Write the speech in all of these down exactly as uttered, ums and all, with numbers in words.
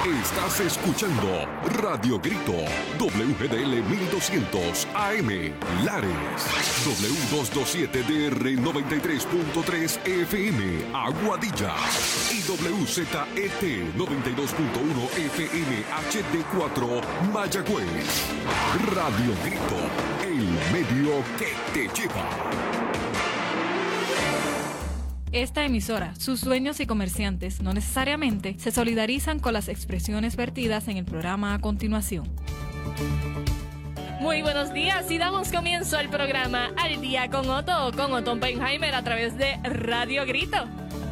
Estás escuchando Radio Grito, W G D L mil doscientos A M, Lares, W doscientos veintisiete D R noventa y tres punto tres F M, Aguadilla, y W Z E T noventa y dos punto uno F M H D cuatro, Mayagüez. Radio Grito, el medio que te lleva. Esta emisora, sus dueños y comerciantes no necesariamente se solidarizan con las expresiones vertidas en el programa a continuación. Muy buenos días y damos comienzo al programa Al Día con Otto, con Otto Oppenheimer a través de Radio Grito.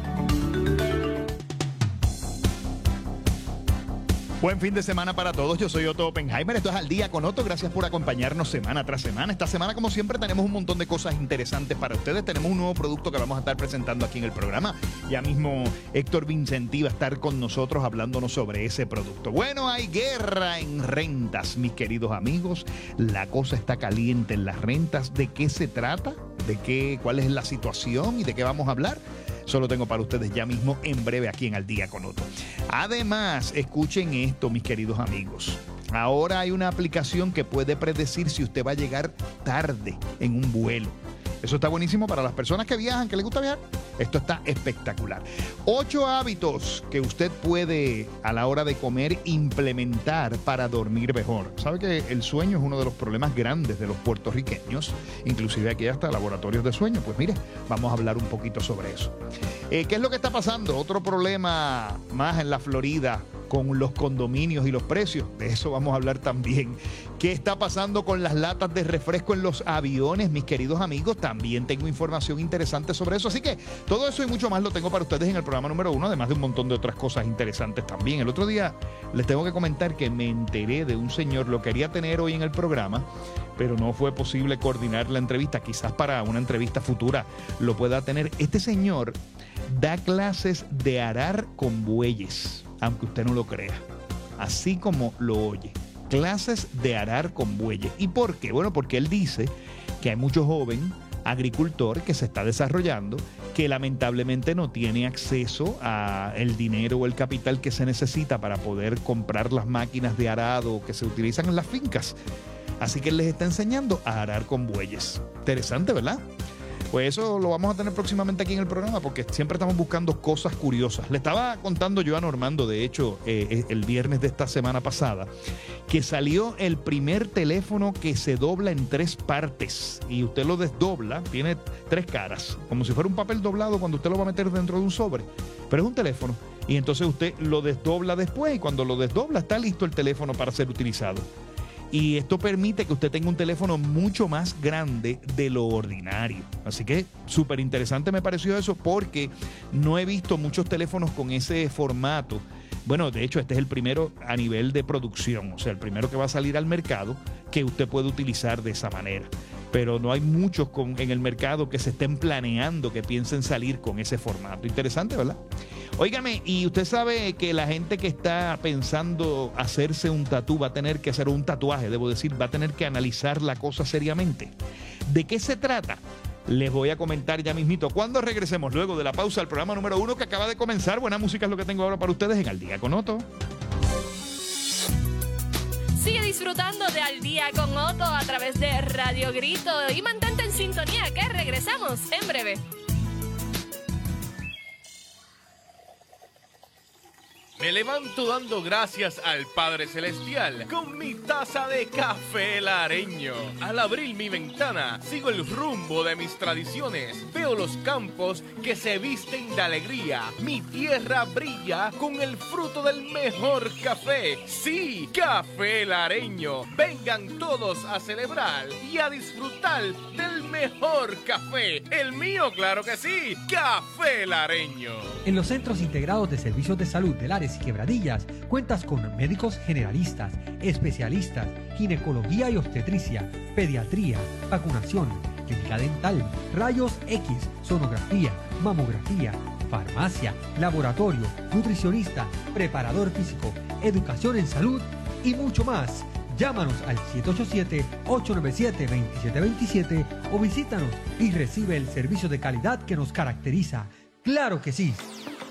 Buen fin de semana para todos, yo soy Otto Oppenheimer, esto es Al Día con Otto, gracias por acompañarnos semana tras semana. Esta semana, como siempre, tenemos un montón de cosas interesantes para ustedes, tenemos un nuevo producto que vamos a estar presentando aquí en el programa. Ya mismo Héctor Vincenti va a estar con nosotros hablándonos sobre ese producto. Bueno, hay guerra en rentas, mis queridos amigos, la cosa está caliente en las rentas. ¿De qué se trata? ¿De qué? ¿Cuál es la situación y de qué vamos a hablar? Eso lo tengo para ustedes ya mismo en breve aquí en Al Día con Otto. Además, escuchen esto, mis queridos amigos. Ahora hay una aplicación que puede predecir si usted va a llegar tarde en un vuelo. Eso está buenísimo para las personas que viajan, que les gusta viajar. Esto está espectacular. Ocho hábitos que usted puede a la hora de comer implementar para dormir mejor. ¿Sabe que el sueño es uno de los problemas grandes de los puertorriqueños? Inclusive aquí hasta laboratorios de sueño. Pues mire, vamos a hablar un poquito sobre eso. Eh, ¿Qué es lo que está pasando? Otro problema más en la Florida con los condominios y los precios. De eso vamos a hablar también. ¿Qué está pasando con las latas de refresco en los aviones, mis queridos amigos? También tengo información interesante sobre eso. Así que todo eso y mucho más lo tengo para ustedes en el programa número uno, además de un montón de otras cosas interesantes también. El otro día les tengo que comentar que me enteré de un señor, lo quería tener hoy en el programa, pero no fue posible coordinar la entrevista. Quizás para una entrevista futura lo pueda tener. Este señor da clases de arar con bueyes, aunque usted no lo crea, así como lo oye, clases de arar con bueyes. ¿Y por qué? Bueno, porque él dice que hay mucho joven agricultor que se está desarrollando, que lamentablemente no tiene acceso a el dinero o el capital que se necesita para poder comprar las máquinas de arado que se utilizan en las fincas. Así que él les está enseñando a arar con bueyes. Interesante, ¿verdad? Pues eso lo vamos a tener próximamente aquí en el programa, porque siempre estamos buscando cosas curiosas. Le estaba contando yo a Normando, de hecho, eh, el viernes de esta semana pasada, que salió el primer teléfono que se dobla en tres partes. Y usted lo desdobla, tiene tres caras, como si fuera un papel doblado cuando usted lo va a meter dentro de un sobre. Pero es un teléfono. Y entonces usted lo desdobla después, y cuando lo desdobla está listo el teléfono para ser utilizado. Y esto permite que usted tenga un teléfono mucho más grande de lo ordinario. Así que súper interesante me pareció eso, porque no he visto muchos teléfonos con ese formato. Bueno, de hecho, este es el primero a nivel de producción, o sea, el primero que va a salir al mercado que usted puede utilizar de esa manera. Pero no hay muchos con, en el mercado que se estén planeando, que piensen salir con ese formato. Interesante, ¿verdad? Óigame, y usted sabe que la gente que está pensando hacerse un tatú va a tener que hacer un tatuaje, debo decir, va a tener que analizar la cosa seriamente. ¿De qué se trata? Les voy a comentar ya mismito cuando regresemos luego de la pausa al programa número uno que acaba de comenzar. Buena música es lo que tengo ahora para ustedes en Al Día con Otto. Sigue disfrutando de Al Día con Otto a través de Radio Grito y mantente en sintonía, que regresamos en breve. Me levanto dando gracias al Padre Celestial con mi taza de café lareño. Al abrir mi ventana, sigo el rumbo de mis tradiciones. Veo los campos que se visten de alegría. Mi tierra brilla con el fruto del mejor café. Sí, café lareño. Vengan todos a celebrar y a disfrutar del mejor café. El mío, claro que sí, café lareño. En los Centros Integrados de Servicios de Salud de Lares y Quebradillas cuentas con médicos generalistas, especialistas, ginecología y obstetricia, pediatría, vacunación, clínica dental, rayos X, sonografía, mamografía, farmacia, laboratorio, nutricionista, preparador físico, educación en salud y mucho más. Llámanos al siete ocho siete, ocho nueve siete, dos siete dos siete o visítanos y recibe el servicio de calidad que nos caracteriza. ¡Claro que sí!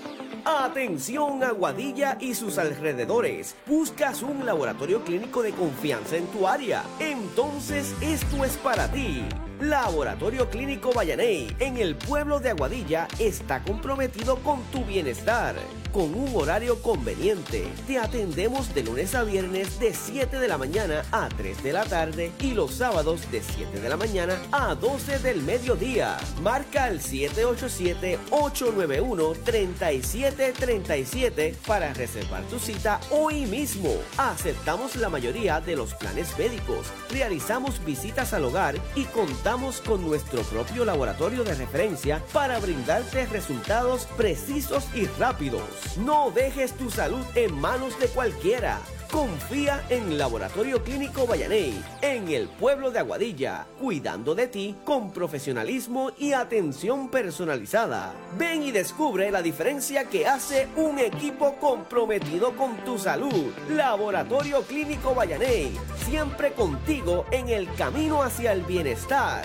Atención Aguadilla y sus alrededores. ¿Buscas un laboratorio clínico de confianza en tu área? Entonces esto es para ti. Laboratorio Clínico Vallaney en el pueblo de Aguadilla está comprometido con tu bienestar. Con un horario conveniente, te atendemos de lunes a viernes de siete de la mañana a tres de la tarde y los sábados de siete de la mañana a doce del mediodía. Marca al siete ocho siete, ocho nueve uno, tres siete tres siete para reservar tu cita hoy mismo. Aceptamos la mayoría de los planes médicos, realizamos visitas al hogar y contamos con nuestro propio laboratorio de referencia para brindarte resultados precisos y rápidos. No dejes tu salud en manos de cualquiera. Confía en Laboratorio Clínico Vallaney, en el pueblo de Aguadilla, cuidando de ti con profesionalismo y atención personalizada. Ven y descubre la diferencia que hace un equipo comprometido con tu salud. Laboratorio Clínico Vallaney, siempre contigo en el camino hacia el bienestar.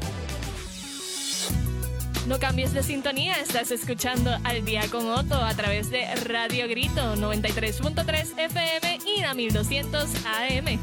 No cambies de sintonía, estás escuchando Al Día con Otto a través de Radio Grito noventa y tres punto tres F M y la mil doscientos A M.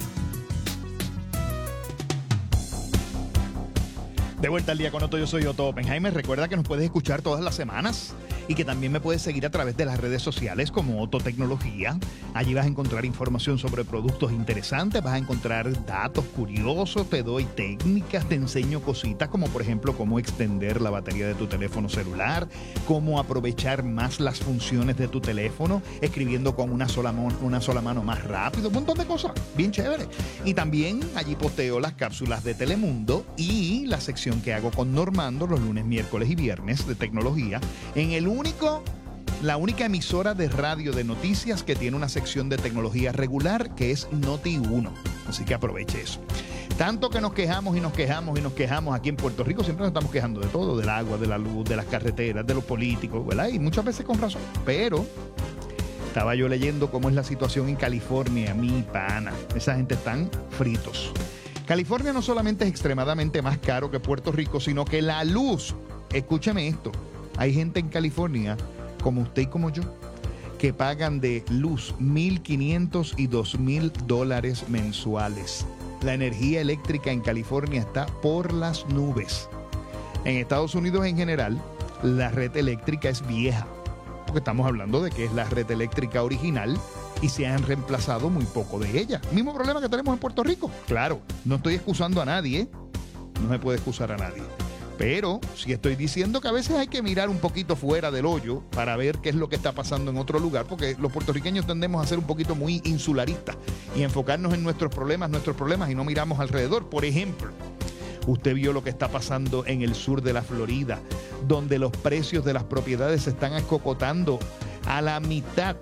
De vuelta al Día con Otto, yo soy Otto Oppenheimer. Recuerda que nos puedes escuchar todas las semanas y que también me puedes seguir a través de las redes sociales como Otto Tecnología. Allí vas a encontrar información sobre productos interesantes, vas a encontrar datos curiosos, te doy técnicas, te enseño cositas como por ejemplo cómo extender la batería de tu teléfono celular, cómo aprovechar más las funciones de tu teléfono, escribiendo con una sola, mon- una sola mano más rápido, un montón de cosas, bien chévere. Y también allí posteo las cápsulas de Telemundo y la sección que hago con Normando los lunes, miércoles y viernes de tecnología en el único, la única emisora de radio de noticias que tiene una sección de tecnología regular que es Noti uno. Así que aproveche eso. Tanto que nos quejamos y nos quejamos y nos quejamos aquí en Puerto Rico, siempre nos estamos quejando de todo, del agua, de la luz, de las carreteras, de los políticos, ¿verdad? Y muchas veces con razón. Pero estaba yo leyendo cómo es la situación en California, mi pana. Esa gente están fritos. California no solamente es extremadamente más caro que Puerto Rico, sino que la luz, escúchame esto, hay gente en California, como usted y como yo, que pagan de luz mil quinientos y dos mil dólares mensuales. La energía eléctrica en California está por las nubes. En Estados Unidos en general, la red eléctrica es vieja, porque estamos hablando de que es la red eléctrica original y se han reemplazado muy poco de ella. Mismo problema que tenemos en Puerto Rico. Claro, no estoy excusando a nadie, no se puede excusar a nadie. Pero sí estoy diciendo que a veces hay que mirar un poquito fuera del hoyo para ver qué es lo que está pasando en otro lugar, porque los puertorriqueños tendemos a ser un poquito muy insularistas y enfocarnos en nuestros problemas, nuestros problemas y no miramos alrededor. Por ejemplo, usted vio lo que está pasando en el sur de la Florida, donde los precios de las propiedades se están acocotando a la mitad.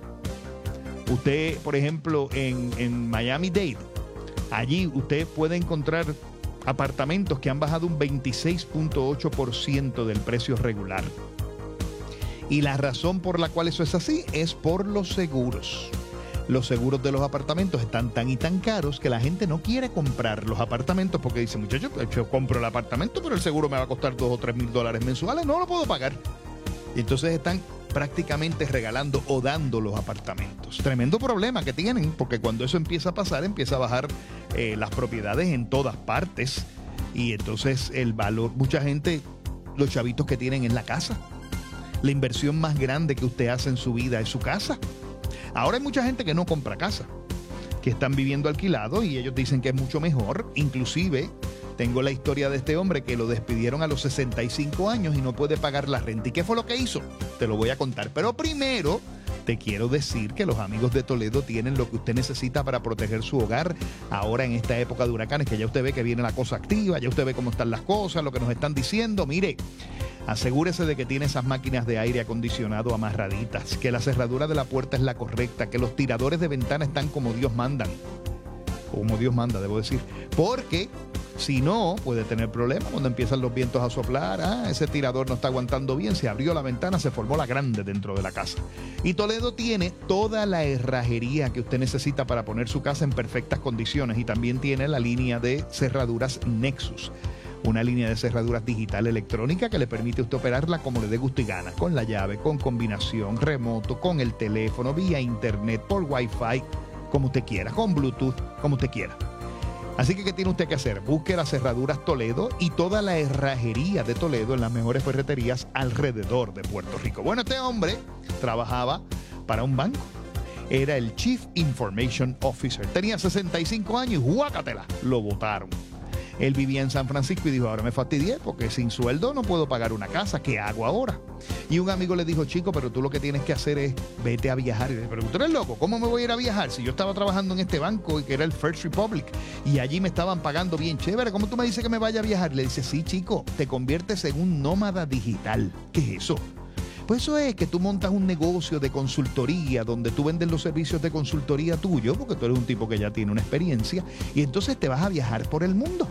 Usted, por ejemplo, en, en Miami-Dade, allí usted puede encontrar apartamentos que han bajado un veintiséis punto ocho por ciento del precio regular. Y la razón por la cual eso es así es por los seguros. Los seguros de los apartamentos están tan y tan caros que la gente no quiere comprar los apartamentos porque dice, muchacho, yo compro el apartamento, pero el seguro me va a costar dos o tres mil dólares mensuales, no lo puedo pagar. Y entonces están prácticamente regalando o dando los apartamentos. Tremendo problema que tienen, porque cuando eso empieza a pasar, empieza a bajar eh, las propiedades en todas partes. Y entonces el valor, mucha gente, los chavitos que tienen en la casa. La inversión más grande que usted hace en su vida es su casa. Ahora hay mucha gente que no compra casa, que están viviendo alquilado y ellos dicen que es mucho mejor. Inclusive tengo la historia de este hombre que lo despidieron a los sesenta y cinco años y no puede pagar la renta. ¿Y qué fue lo que hizo? Te lo voy a contar. Pero primero te quiero decir que los amigos de Toledo tienen lo que usted necesita para proteger su hogar ahora en esta época de huracanes, que ya usted ve que viene la cosa activa, ya usted ve cómo están las cosas, lo que nos están diciendo. Mire, asegúrese de que tiene esas máquinas de aire acondicionado amarraditas, que la cerradura de la puerta es la correcta, que los tiradores de ventana están como Dios mandan. Como Dios manda, debo decir. Porque si no, puede tener problemas cuando empiezan los vientos a soplar. Ah, ese tirador no está aguantando bien, se abrió la ventana, se formó la grande dentro de la casa. Y Toledo tiene toda la herrajería que usted necesita para poner su casa en perfectas condiciones y también tiene la línea de cerraduras Nexus. una línea de cerraduras digital electrónica que le permite a usted operarla como le dé gusto y gana, con la llave, con combinación, remoto, con el teléfono, vía internet, por Wi-Fi, como usted quiera, con Bluetooth, como usted quiera. Así que, ¿qué tiene usted que hacer? Busque las cerraduras Toledo y toda la herrajería de Toledo en las mejores ferreterías alrededor de Puerto Rico. Bueno, este hombre trabajaba para un banco. Era el Chief Information Officer. Tenía sesenta y cinco años y ¡guácatela! Lo botaron. Él vivía en San Francisco y dijo, ahora me fastidié porque sin sueldo no puedo pagar una casa. ¿Qué hago ahora? Y un amigo le dijo, chico, pero tú lo que tienes que hacer es vete a viajar. Y le dije, pero tú eres loco, ¿cómo me voy a ir a viajar? Si yo estaba trabajando en este banco, que era el First Republic, y allí me estaban pagando bien chévere, ¿cómo tú me dices que me vaya a viajar? Le dice, sí, chico, te conviertes en un nómada digital. ¿Qué es eso? Pues eso es que tú montas un negocio de consultoría donde tú vendes los servicios de consultoría tuyo, porque tú eres un tipo que ya tiene una experiencia, y entonces te vas a viajar por el mundo.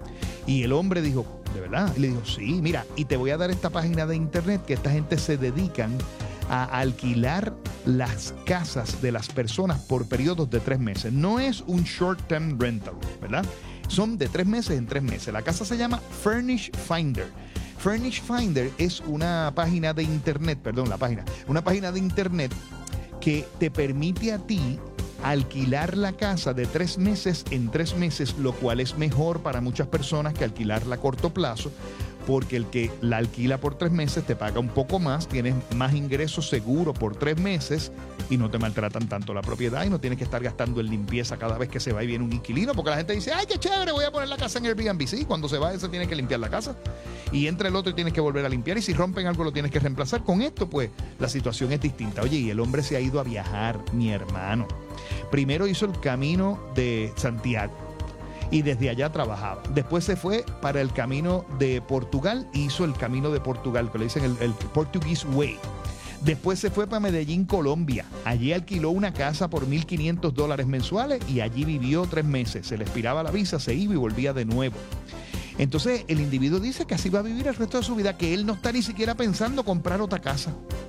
Y el hombre dijo, ¿de verdad? Y le dijo, sí, mira, y te voy a dar esta página de internet que esta gente se dedican a alquilar las casas de las personas por periodos de tres meses. No es un short-term rental, ¿verdad? Son de tres meses en tres meses. La casa se llama Furnish Finder. Furnish Finder es una página de internet, perdón, la página, una página de internet que te permite a ti alquilar la casa de tres meses en tres meses, lo cual es mejor para muchas personas que alquilarla a corto plazo, porque el que la alquila por tres meses te paga un poco más, tienes más ingresos seguros por tres meses y no te maltratan tanto la propiedad y no tienes que estar gastando en limpieza cada vez que se va y viene un inquilino, porque la gente dice, ay, qué chévere, voy a poner la casa en Airbnb. Sí, cuando se va ese tiene que limpiar la casa y entra el otro y tienes que volver a limpiar, y si rompen algo lo tienes que reemplazar. Con esto pues la situación es distinta. Oye, y el hombre se ha ido a viajar, mi hermano. Primero hizo el camino de Santiago y desde allá trabajaba. Después se fue para el camino de Portugal, hizo el camino de Portugal, que le dicen el, el Portuguese Way. Después se fue para Medellín, Colombia. Allí alquiló una casa por mil quinientos dólares mensuales y allí vivió tres meses. Se le expiraba la visa, se iba y volvía de nuevo. Entonces el individuo dice que así va a vivir el resto de su vida, que él no está ni siquiera pensando comprar otra casa.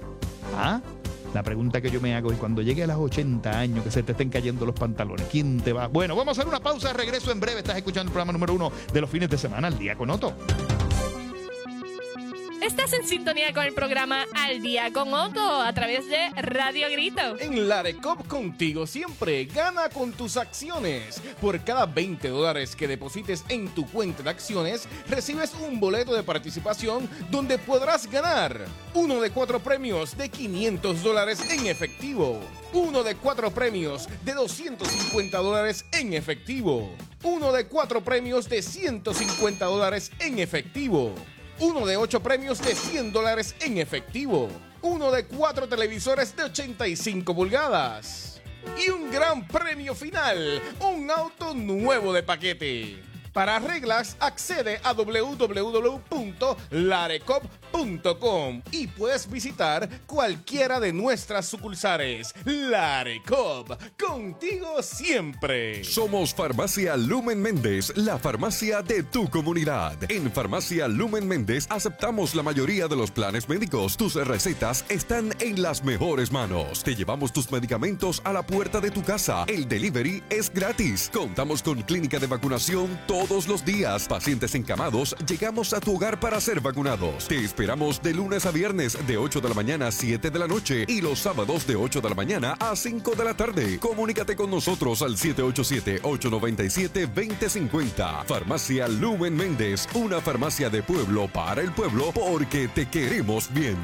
¿Ah? La pregunta que yo me hago es, cuando llegue a los ochenta años, que se te estén cayendo los pantalones, ¿quién te va? Bueno, vamos a hacer una pausa, regreso en breve. Estás escuchando el programa número uno de los fines de semana, Al Día con Otto. Estás en sintonía con el programa Al Día con Otto a través de Radio Grito. En Larecop, contigo siempre, gana con tus acciones. Por cada veinte dólares que deposites en tu cuenta de acciones, recibes un boleto de participación donde podrás ganar uno de cuatro premios de quinientos dólares en efectivo, uno de cuatro premios de doscientos cincuenta dólares en efectivo, uno de cuatro premios de ciento cincuenta dólares en efectivo, uno de ocho premios de cien dólares en efectivo, uno de cuatro televisores de ochenta y cinco pulgadas y un gran premio final, un auto nuevo de paquete. Para reglas, accede a doble u doble u doble u punto larecop punto com y puedes visitar cualquiera de nuestras sucursales. Larecop, contigo siempre. Somos Farmacia Lumen Méndez, la farmacia de tu comunidad. En Farmacia Lumen Méndez aceptamos la mayoría de los planes médicos. Tus recetas están en las mejores manos. Te llevamos tus medicamentos a la puerta de tu casa. El delivery es gratis. Contamos con clínica de vacunación todos los días. Pacientes encamados, llegamos a tu hogar para ser vacunados. Te esperamos de lunes a viernes de ocho de la mañana a siete de la noche y los sábados de ocho de la mañana a cinco de la tarde. Comunícate con nosotros al siete ocho siete, ocho nueve siete, dos cero cinco cero. Farmacia Lumen Méndez, una farmacia de pueblo para el pueblo, porque te queremos bien.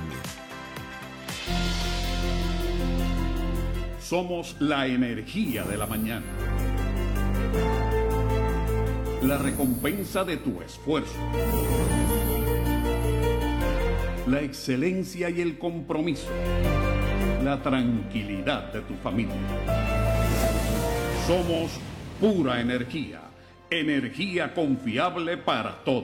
Somos la energía de la mañana. La recompensa de tu esfuerzo. La excelencia y el compromiso. La tranquilidad de tu familia. Somos pura energía. Energía confiable para todos.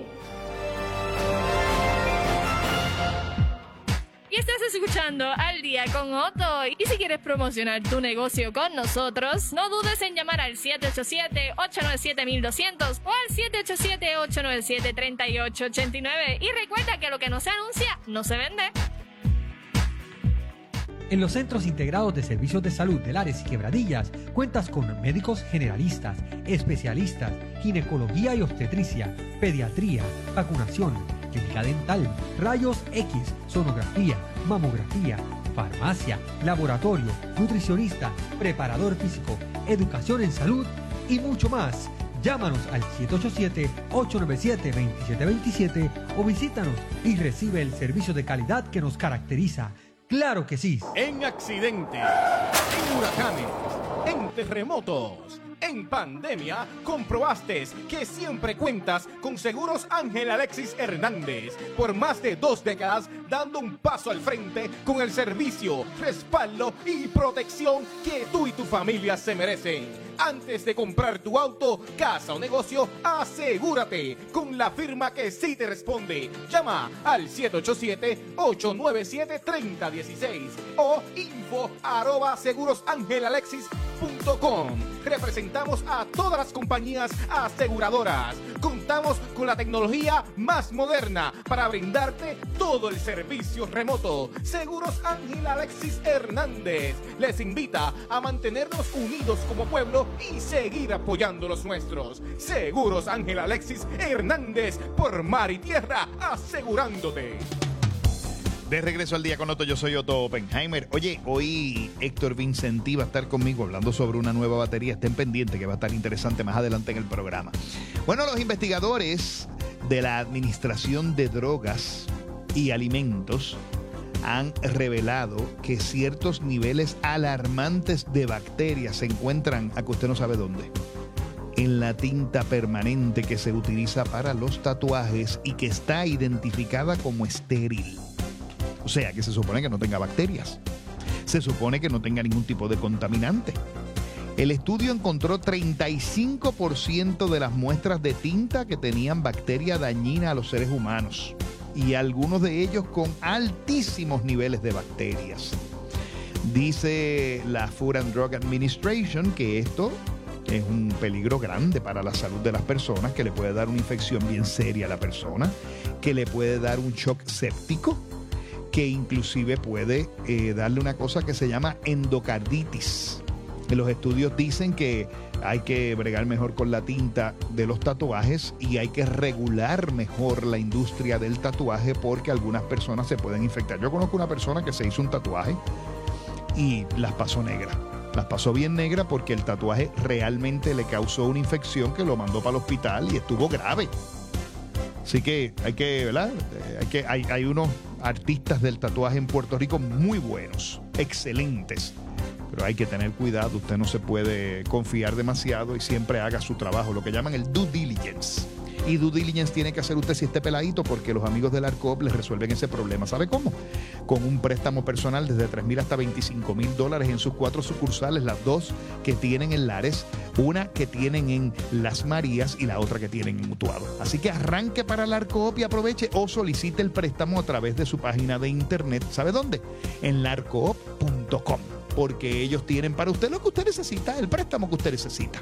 Y estás escuchando Al Día con Otto. Y si quieres promocionar tu negocio con nosotros, no dudes en llamar al siete ocho siete, ocho nueve siete, uno dos cero cero o al siete ocho siete, ocho nueve siete, tres ocho ocho nueve. Y recuerda que lo que no se anuncia, no se vende. En los Centros Integrados de Servicios de Salud de Lares y Quebradillas cuentas con médicos generalistas, especialistas, ginecología y obstetricia, pediatría, vacunación, clínica dental, rayos X, sonografía, mamografía, farmacia, laboratorio, nutricionista, preparador físico, educación en salud y mucho más. Llámanos al siete ocho siete, ocho nueve siete, dos siete dos siete o visítanos y recibe el servicio de calidad que nos caracteriza. ¡Claro que sí! En accidentes, en huracanes, en terremotos, en pandemia, comprobaste que siempre cuentas con Seguros Ángel Alexis Hernández. Por más de dos décadas, dando un paso al frente con el servicio, respaldo y protección que tú y tu familia se merecen. Antes de comprar tu auto, casa o negocio, asegúrate con la firma que sí te responde. Llama al siete ocho siete, ocho nueve siete, tres cero uno seis o info arroba segurosangelalexis punto com. Representamos a todas las compañías aseguradoras. Contamos con la tecnología más moderna para brindarte todo el servicio remoto. Seguros Ángel Alexis Hernández les invita a mantenernos unidos como pueblo y seguir apoyando los nuestros. Seguros Ángel Alexis Hernández, por mar y tierra, asegurándote. De regreso al Día con Otto, yo soy Otto Oppenheimer. Oye, hoy Héctor Vincenti va a estar conmigo hablando sobre una nueva batería. Estén pendientes que va a estar interesante más adelante en el programa. Bueno, los investigadores de la Administración de Drogas y Alimentos han revelado que ciertos niveles alarmantes de bacterias se encuentran, a que usted no sabe dónde, en la tinta permanente que se utiliza para los tatuajes y que está identificada como estéril. O sea, que se supone que no tenga bacterias. Se supone que no tenga ningún tipo de contaminante. El estudio encontró treinta y cinco por ciento de las muestras de tinta que tenían bacteria dañina a los seres humanos. Y algunos de ellos con altísimos niveles de bacterias. Dice la Food and Drug Administration que esto es un peligro grande para la salud de las personas, que le puede dar una infección bien seria a la persona, que le puede dar un shock séptico, que inclusive puede eh, darle una cosa que se llama endocarditis. Los estudios dicen que hay que bregar mejor con la tinta de los tatuajes y hay que regular mejor la industria del tatuaje porque algunas personas se pueden infectar. Yo conozco una persona que se hizo un tatuaje y las pasó negra. Las pasó bien negra porque el tatuaje realmente le causó una infección que lo mandó para el hospital y estuvo grave. Así que hay que, ¿verdad? Hay, que, hay, hay unos artistas del tatuaje en Puerto Rico muy buenos, excelentes. Pero hay que tener cuidado, usted no se puede confiar demasiado y siempre haga su trabajo, lo que llaman el due diligence. Y due diligence tiene que hacer usted si esté peladito, porque los amigos del ARCOP les resuelven ese problema. ¿Sabe cómo? Con un préstamo personal desde tres mil hasta veinticinco mil dólares en sus cuatro sucursales, las dos que tienen en Lares, una que tienen en Las Marías y la otra que tienen en Utuado. Así que arranque para el ARCOP y aproveche o solicite el préstamo a través de su página de internet. ¿Sabe dónde? En larcoop punto com. Porque ellos tienen para usted lo que usted necesita, el préstamo que usted necesita.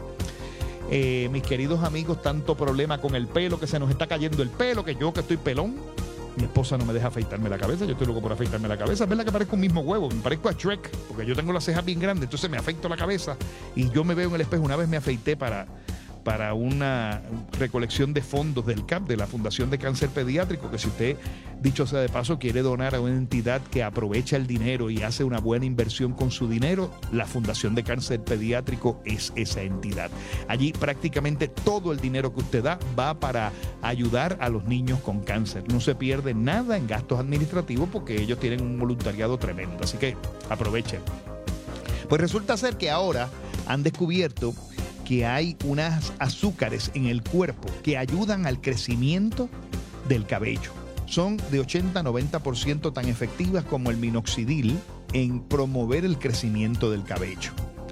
Eh, mis queridos amigos, tanto problema con el pelo, que se nos está cayendo el pelo, que yo que estoy pelón, mi esposa no me deja afeitarme la cabeza, yo estoy loco por afeitarme la cabeza. Es verdad que parezco un mismo huevo, me parezco a Shrek, porque yo tengo las cejas bien grandes, entonces me afeito la cabeza y yo me veo en el espejo. Una vez me afeité para... para una recolección de fondos del C A P, de la Fundación de Cáncer Pediátrico, que si usted, dicho sea de paso, quiere donar a una entidad que aprovecha el dinero y hace una buena inversión con su dinero, la Fundación de Cáncer Pediátrico es esa entidad. Allí prácticamente todo el dinero que usted da va para ayudar a los niños con cáncer. No se pierde nada en gastos administrativos porque ellos tienen un voluntariado tremendo. Así que aprovechen. Pues resulta ser que ahora han descubierto que hay unas azúcares en el cuerpo que ayudan al crecimiento del cabello. Son de ochenta a noventa por ciento tan efectivas como el minoxidil en promover el crecimiento del cabello.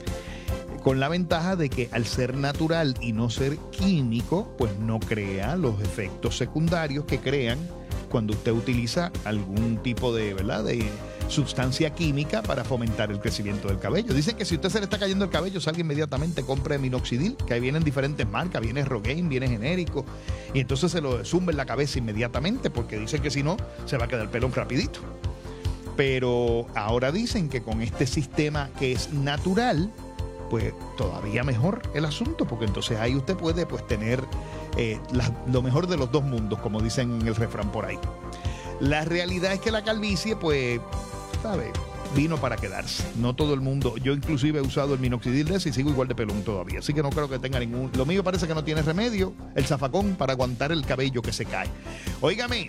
Con la ventaja de que al ser natural y no ser químico, pues no crea los efectos secundarios que crean cuando usted utiliza algún tipo de, ¿verdad?, de sustancia química para fomentar el crecimiento del cabello. Dicen que si usted se le está cayendo el cabello, salga inmediatamente, compre minoxidil, que ahí vienen diferentes marcas, viene Rogaine, viene genérico, y entonces se lo zumba en la cabeza inmediatamente, porque dicen que si no, se va a quedar el pelón rapidito. Pero ahora dicen que con este sistema que es natural, pues todavía mejor el asunto, porque entonces ahí usted puede pues tener eh, la, lo mejor de los dos mundos, como dicen en el refrán por ahí. La realidad es que la calvicie, pues, ¿sabe? Vino para quedarse. No todo el mundo. Yo inclusive he usado el minoxidil de ese y sigo igual de pelón todavía. Así que no creo que tenga ningún... Lo mío parece que no tiene remedio. El zafacón para aguantar el cabello que se cae. Óigame,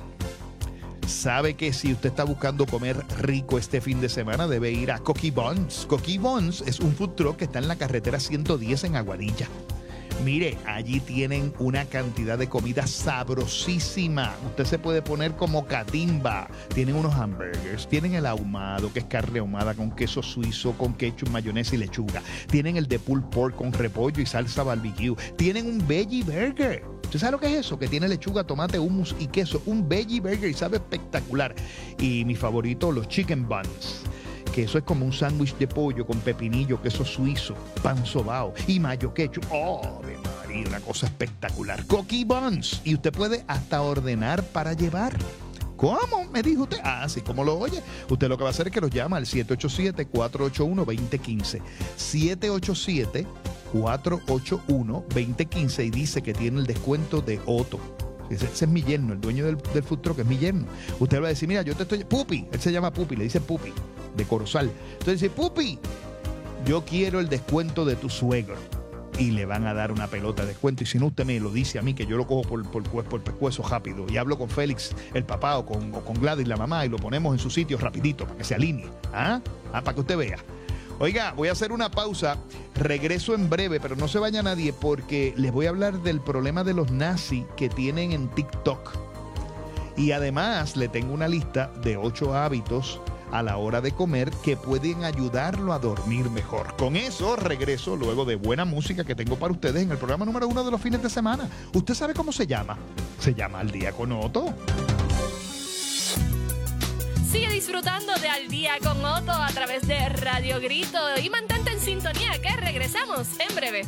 sabe que si usted está buscando comer rico este fin de semana, debe ir a Coqui Buns. Coqui Buns es un food truck que está en la carretera ciento diez en Aguadilla. Mire, allí tienen una cantidad de comida sabrosísima. Usted se puede poner como catimba. Tienen unos hamburgers, tienen el ahumado, que es carne ahumada con queso suizo, con ketchup, mayonesa y lechuga. Tienen el de pulled pork con repollo y salsa barbecue. Tienen un veggie burger. ¿Usted sabe lo que es eso? Que tiene lechuga, tomate, hummus y queso. Un veggie burger y sabe espectacular. Y mi favorito, los chicken buns. Que eso es como un sándwich de pollo con pepinillo, queso suizo, pan sobao y mayo ketchup. ¡Oh, de María! Una cosa espectacular. Coqui Buns. Y usted puede hasta ordenar para llevar. ¿Cómo? Me dijo usted. Ah, sí, ¿cómo lo oye? Usted lo que va a hacer es que los llama al siete ocho siete, cuatro ocho uno, dos cero uno cinco. siete ocho siete, cuatro ocho uno, dos cero uno cinco y dice que tiene el descuento de Otto. Ese, ese es mi yerno, el dueño del, del food truck es mi yerno. Usted va a decir, mira, yo te estoy... Pupi, él se llama Pupi, le dice Pupi, de Corozal. Entonces dice, Pupi, yo quiero el descuento de tu suegro. Y le van a dar una pelota de descuento. Y si no, usted me lo dice a mí, que yo lo cojo por, por, por, por pescuezo rápido. Y hablo con Félix, el papá, o con, o con Gladys, la mamá, y lo ponemos en su sitio rapidito, para que se alinee. ¿Ah? Ah, para que usted vea. Oiga, voy a hacer una pausa, regreso en breve, pero no se vaya nadie porque les voy a hablar del problema de los nazis que tienen en TikTok. Y además le tengo una lista de ocho hábitos a la hora de comer que pueden ayudarlo a dormir mejor. Con eso regreso luego de buena música que tengo para ustedes en el programa número uno de los fines de semana. ¿Usted sabe cómo se llama? Se llama Al Día con Otto. Sigue disfrutando de Al Día con Otto a través de Radio Grito y mantente en sintonía que regresamos en breve.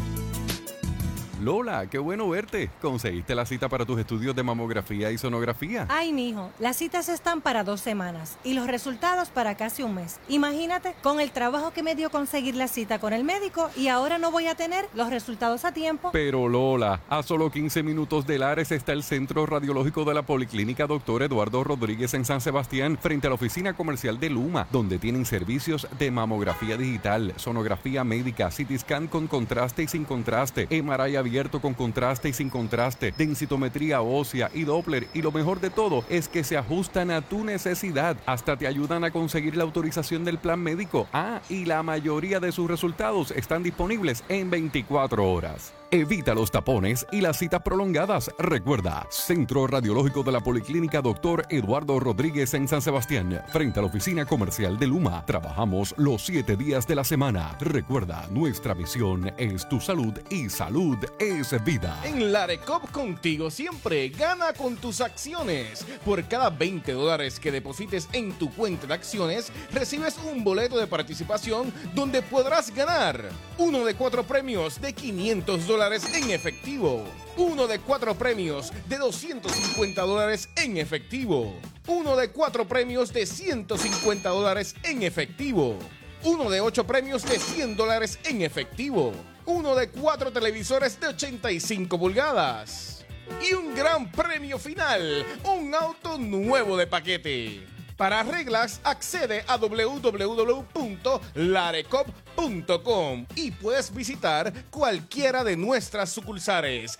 Lola, qué bueno verte. ¿Conseguiste la cita para tus estudios de mamografía y sonografía? Ay, mijo, las citas están para dos semanas y los resultados para casi un mes. Imagínate, con el trabajo que me dio conseguir la cita con el médico y ahora no voy a tener los resultados a tiempo. Pero Lola, a solo quince minutos de Lares está el Centro Radiológico de la Policlínica Doctor Eduardo Rodríguez en San Sebastián, frente a la oficina comercial de Luma, donde tienen servicios de mamografía digital, sonografía médica, C T scan con contraste y sin contraste, M R I abierto con contraste y sin contraste, densitometría ósea y Doppler, y lo mejor de todo es que se ajustan a tu necesidad, hasta te ayudan a conseguir la autorización del plan médico. Ah, y la mayoría de sus resultados están disponibles en veinticuatro horas. Evita los tapones y las citas prolongadas. Recuerda, Centro Radiológico de la Policlínica Doctor Eduardo Rodríguez en San Sebastián, frente a la oficina comercial de Luma. Trabajamos los siete días de la semana. Recuerda, nuestra misión es tu salud y salud es vida. En Larecop contigo siempre, gana con tus acciones. Por cada veinte dólares que deposites en tu cuenta de acciones, recibes un boleto de participación donde podrás ganar uno de cuatro premios de quinientos dólares en efectivo, uno de cuatro premios de doscientos cincuenta dólares en efectivo, uno de cuatro premios de ciento cincuenta dólares en efectivo, uno de ocho premios de cien dólares en efectivo, uno de cuatro televisores de ochenta y cinco pulgadas y un gran premio final, un auto nuevo de paquete. Para reglas, accede a doble u doble u doble u punto larecop punto com y puedes visitar cualquiera de nuestras sucursales.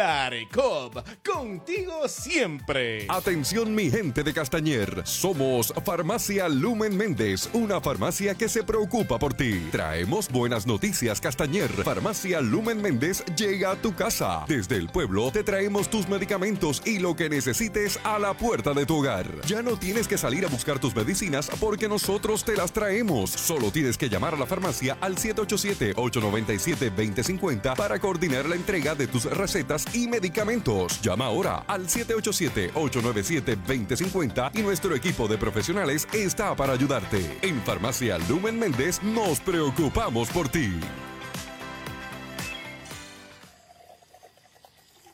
Larecop, contigo siempre. Atención mi gente de Castañer, somos Farmacia Lumen Méndez, una farmacia que se preocupa por ti. Traemos buenas noticias, Castañer. Farmacia Lumen Méndez llega a tu casa. Desde el pueblo te traemos tus medicamentos y lo que necesites a la puerta de tu hogar. Ya no tienes que salir a buscar tus medicinas porque nosotros te las traemos. Solo tienes que llamar a la farmacia al siete ocho siete, ocho nueve siete, dos cero cinco cero para coordinar la entrega de tus recetas y medicamentos. Llama ahora al siete ocho siete, ocho nueve siete, dos cero cinco cero y nuestro equipo de profesionales está para ayudarte. En Farmacia Lumen Méndez nos preocupamos por ti.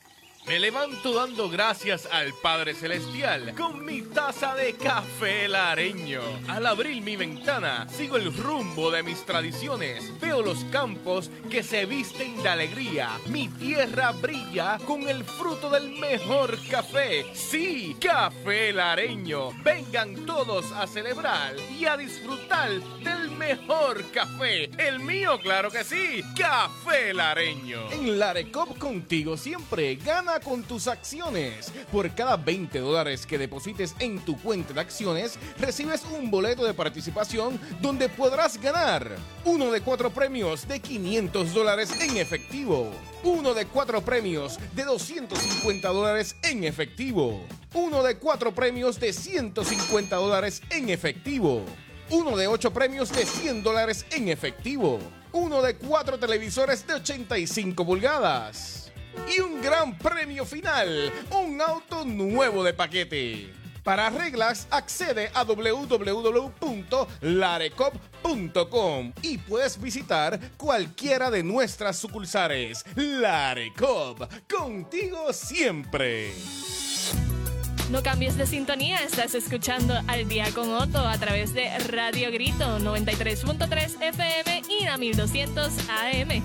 Me levanto dando gracias al Padre Celestial con mi taza de café lareño. Al abrir mi ventana, sigo el rumbo de mis tradiciones. Veo los campos que se visten de alegría. Mi tierra brilla con el fruto del mejor café. Sí, café lareño. Vengan todos a celebrar y a disfrutar del mejor café. El mío, claro que sí. Café lareño. En Larecop contigo siempre. Gana con tus acciones. Por cada veinte dólares que deposites en tu cuenta de acciones, recibes un boleto de participación donde podrás ganar uno de cuatro premios de quinientos dólares en efectivo, uno de cuatro premios de doscientos cincuenta dólares en efectivo, uno de cuatro premios de ciento cincuenta dólares en efectivo, uno de ocho premios de cien dólares en efectivo, uno de cuatro televisores de ochenta y cinco pulgadas y un gran premio final, un auto nuevo de paquete. Para reglas, accede a doble u doble u doble u punto larecop punto com y puedes visitar cualquiera de nuestras sucursales. Larecop, contigo siempre. No cambies de sintonía, estás escuchando Al Día con Otto a través de Radio Grito noventa y tres punto tres F M y la mil doscientos A M.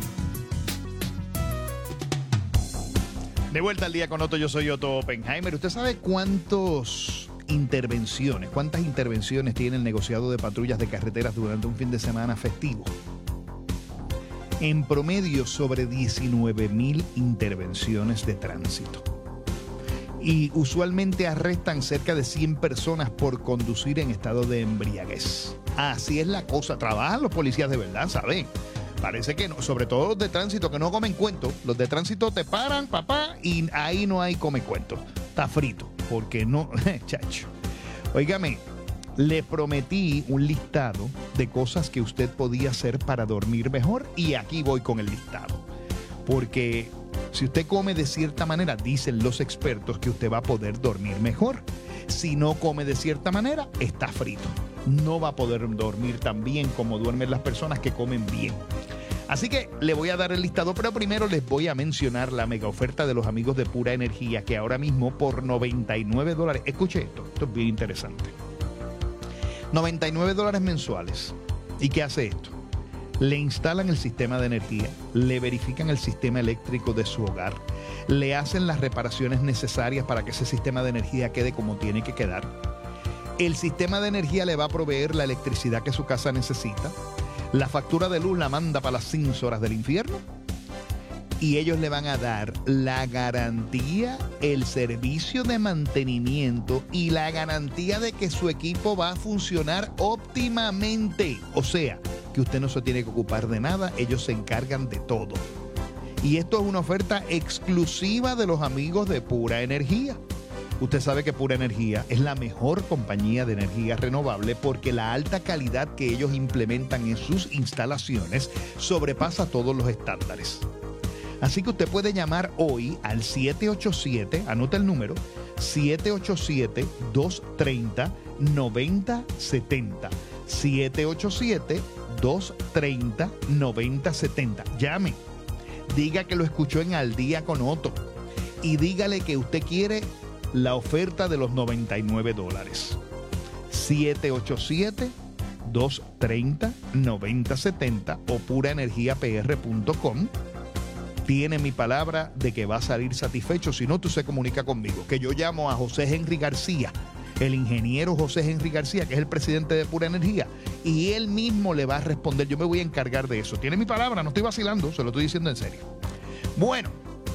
De vuelta al Día con Otto, yo soy Otto Oppenheimer. ¿Usted sabe cuántas intervenciones, cuántas intervenciones tiene el negociado de patrullas de carreteras durante un fin de semana festivo? En promedio, sobre diecinueve mil intervenciones de tránsito. Y usualmente arrestan cerca de cien personas por conducir en estado de embriaguez. Así es la cosa. Trabajan los policías de verdad, ¿saben? Parece que no, sobre todo los de tránsito que no comen cuento. Los de tránsito te paran, papá, y ahí no hay come cuento. Está frito, porque no, chacho. Óigame, le prometí un listado de cosas que usted podía hacer para dormir mejor y aquí voy con el listado. Porque si usted come de cierta manera, dicen los expertos que usted va a poder dormir mejor. Si no come de cierta manera, está frito. No va a poder dormir tan bien como duermen las personas que comen bien. Así que le voy a dar el listado, pero primero les voy a mencionar la mega oferta de los amigos de Pura Energía, que ahora mismo por noventa y nueve dólares, escuche esto, esto es bien interesante, noventa y nueve dólares mensuales. ¿Y qué hace esto? Le instalan el sistema de energía, le verifican el sistema eléctrico de su hogar, le hacen las reparaciones necesarias para que ese sistema de energía quede como tiene que quedar. El sistema de energía le va a proveer la electricidad que su casa necesita. La factura de luz la manda para las cinco horas del infierno. Y ellos le van a dar la garantía, el servicio de mantenimiento y la garantía de que su equipo va a funcionar óptimamente. O sea, que usted no se tiene que ocupar de nada, ellos se encargan de todo. Y esto es una oferta exclusiva de los amigos de Pura Energía. Usted sabe que Pura Energía es la mejor compañía de energía renovable porque la alta calidad que ellos implementan en sus instalaciones sobrepasa todos los estándares. Así que usted puede llamar hoy al siete ocho siete, anota el número, siete ocho siete, dos tres cero, nueve cero siete cero. siete ocho siete, dos tres cero, nueve cero siete cero. Llame, diga que lo escuchó en Al Día con Otto y dígale que usted quiere la oferta de los noventa y nueve dólares. siete ocho siete, dos tres cero, nueve cero siete cero o pura energía p r punto com. Tiene mi palabra de que va a salir satisfecho. Si no, tú se comunica conmigo. Que yo llamo a José Henry García, el ingeniero José Henry García, que es el presidente de Pura Energía, y él mismo le va a responder. Yo me voy a encargar de eso. Tiene mi palabra, no estoy vacilando, se lo estoy diciendo en serio. Bueno,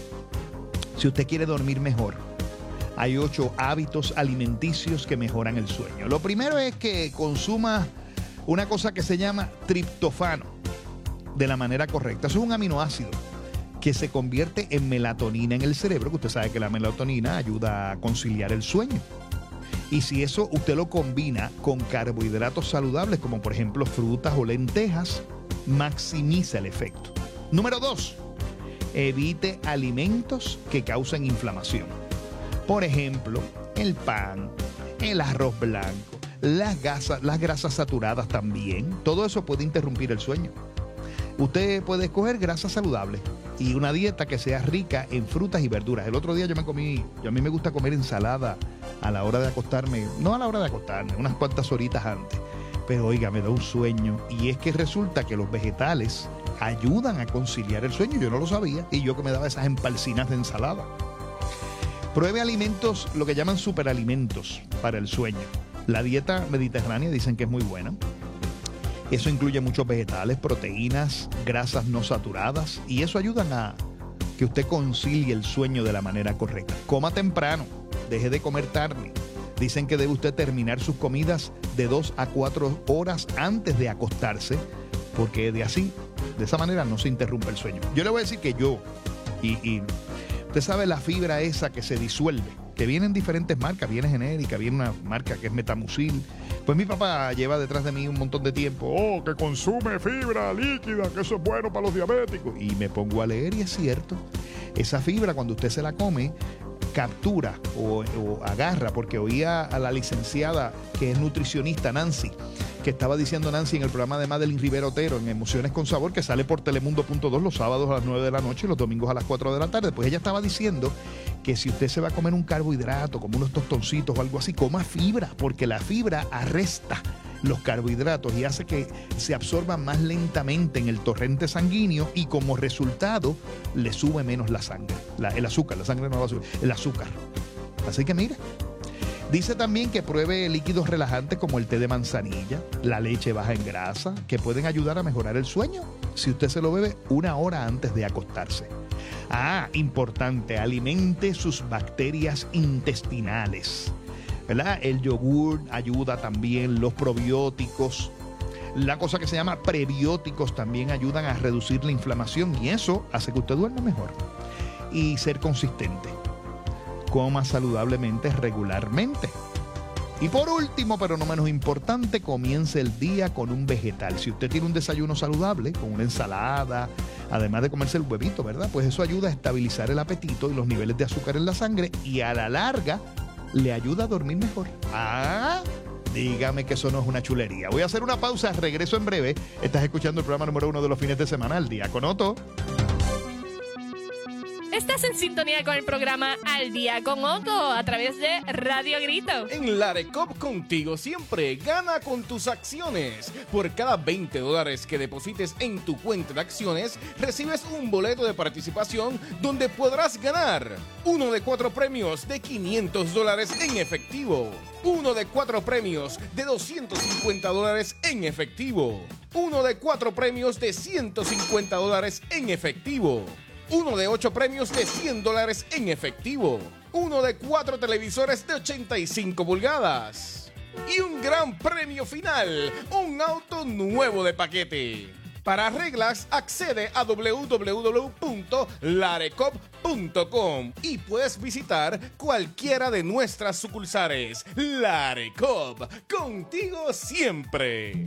si usted quiere dormir mejor, hay ocho hábitos alimenticios que mejoran el sueño. Lo primero es que consuma una cosa que se llama triptofano de la manera correcta. Eso es un aminoácido que se convierte en melatonina en el cerebro, que usted sabe que la melatonina ayuda a conciliar el sueño. Y si eso usted lo combina con carbohidratos saludables, como por ejemplo frutas o lentejas, maximiza el efecto. Número dos, evite alimentos que causen inflamación. Por ejemplo, el pan, el arroz blanco, las grasas, las grasas saturadas también. Todo eso puede interrumpir el sueño. Usted puede escoger grasas saludables y una dieta que sea rica en frutas y verduras. El otro día yo me comí, yo a mí me gusta comer ensalada a la hora de acostarme, no a la hora de acostarme, unas cuantas horitas antes. Pero oiga, me da un sueño. Y es que resulta que los vegetales ayudan a conciliar el sueño. Yo no lo sabía. Y yo que me daba esas empalcinas de ensalada. Pruebe alimentos, lo que llaman superalimentos para el sueño. La dieta mediterránea dicen que es muy buena. Eso incluye muchos vegetales, proteínas, grasas no saturadas. Y eso ayuda a que usted concilie el sueño de la manera correcta. Coma temprano. Deje de comer tarde. Dicen que debe usted terminar sus comidas de dos a cuatro horas antes de acostarse, porque de así, de esa manera no se interrumpe el sueño. Yo le voy a decir que yo, y, y usted sabe la fibra esa que se disuelve, que viene en diferentes marcas, viene genérica, viene una marca que es Metamucil. Pues mi papá lleva detrás de mí un montón de tiempo, oh, que consume fibra líquida, que eso es bueno para los diabéticos. Y me pongo a leer y es cierto, esa fibra cuando usted se la come, captura o, o agarra, porque oía a la licenciada que es nutricionista, Nancy, que estaba diciendo Nancy en el programa de Madeline Rivera Otero en Emociones con Sabor, que sale por Telemundo punto dos los sábados a las nueve de la noche y los domingos a las cuatro de la tarde. Pues ella estaba diciendo que si usted se va a comer un carbohidrato, como unos tostoncitos o algo así, coma fibra, porque la fibra arresta los carbohidratos y hace que se absorban más lentamente en el torrente sanguíneo y como resultado le sube menos la sangre, la, el azúcar, la sangre no va a subir, el azúcar. Así que mire, dice también que pruebe líquidos relajantes como el té de manzanilla, la leche baja en grasa, que pueden ayudar a mejorar el sueño si usted se lo bebe una hora antes de acostarse. Ah, importante, alimente sus bacterias intestinales, ¿verdad? El yogur ayuda también, los probióticos, la cosa que se llama prebióticos también ayudan a reducir la inflamación y eso hace que usted duerma mejor. Y ser consistente, coma saludablemente regularmente. Y por último, pero no menos importante, comience el día con un vegetal. Si usted tiene un desayuno saludable, con una ensalada, además de comerse el huevito, ¿verdad? Pues eso ayuda a estabilizar el apetito y los niveles de azúcar en la sangre y a la larga le ayuda a dormir mejor. Ah, dígame que eso no es una chulería. Voy a hacer una pausa, regreso en breve. Estás escuchando el programa número uno de los fines de semana, Al Día con Otto. Estás en sintonía con el programa Al Día con Otto a través de Radio Grito. En Larecop contigo siempre, gana con tus acciones. Por cada veinte dólares que deposites en tu cuenta de acciones, recibes un boleto de participación donde podrás ganar uno de cuatro premios de quinientos dólares en efectivo, uno de cuatro premios de doscientos cincuenta dólares en efectivo, uno de cuatro premios de ciento cincuenta dólares en efectivo, uno de ocho premios de cien dólares en efectivo, uno de cuatro televisores de ochenta y cinco pulgadas y un gran premio final, un auto nuevo de paquete. Para reglas, accede a doble u doble u doble u punto larecop punto com y puedes visitar cualquiera de nuestras sucursales. Larecop, contigo siempre.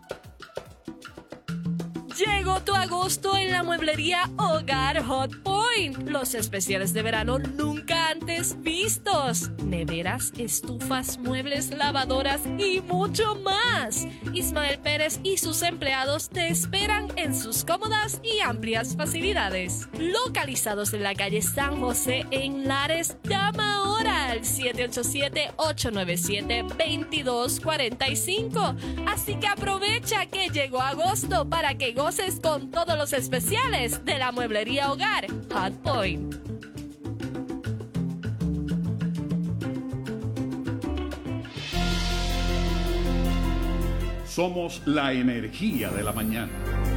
Llegó tu agosto en la mueblería Hogar Hot Point. Los especiales de verano nunca antes vistos. Neveras, estufas, muebles, lavadoras y mucho más. Ismael Pérez y sus empleados te esperan en sus cómodas y amplias facilidades. Localizados en la calle San José en Lares, llama ahora al siete ocho siete, ocho nueve siete, dos dos cuatro cinco. Así que aprovecha que llegó agosto para que goces con todos los especiales de la mueblería Hogar Hot Point. Somos la energía de la mañana.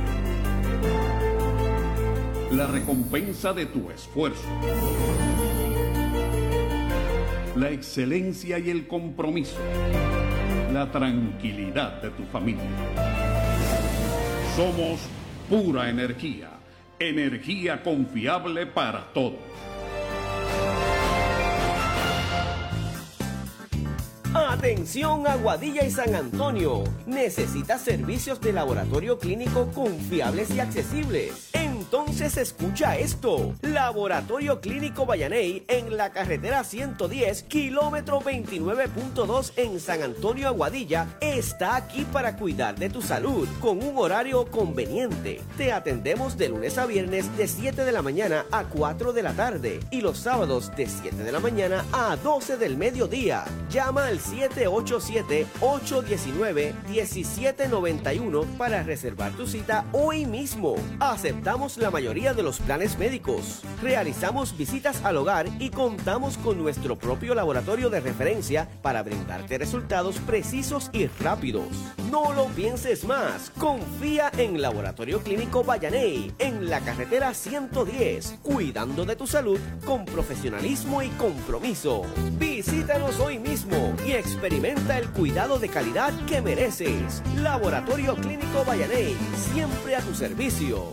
La recompensa de tu esfuerzo. La excelencia y el compromiso. La tranquilidad de tu familia. Somos pura energía, energía confiable para todos. Atención Aguadilla y San Antonio. ¿Necesitas servicios de laboratorio clínico confiables y accesibles? En Entonces escucha esto. Laboratorio Clínico Vallaney en la carretera ciento diez, kilómetro veintinueve punto dos en San Antonio, Aguadilla, está aquí para cuidar de tu salud con un horario conveniente. Te atendemos de lunes a viernes de siete de la mañana a cuatro de la tarde y los sábados de siete de la mañana a doce del mediodía. Llama al siete ocho siete, ocho uno nueve, uno siete nueve uno para reservar tu cita hoy mismo. Aceptamos la mayoría de los planes médicos. Realizamos visitas al hogar y contamos con nuestro propio laboratorio de referencia para brindarte resultados precisos y rápidos. No lo pienses más. Confía en Laboratorio Clínico Vallaney en la carretera ciento diez, cuidando de tu salud con profesionalismo y compromiso. Visítanos hoy mismo y experimenta el cuidado de calidad que mereces. Laboratorio Clínico Vallaney, siempre a tu servicio.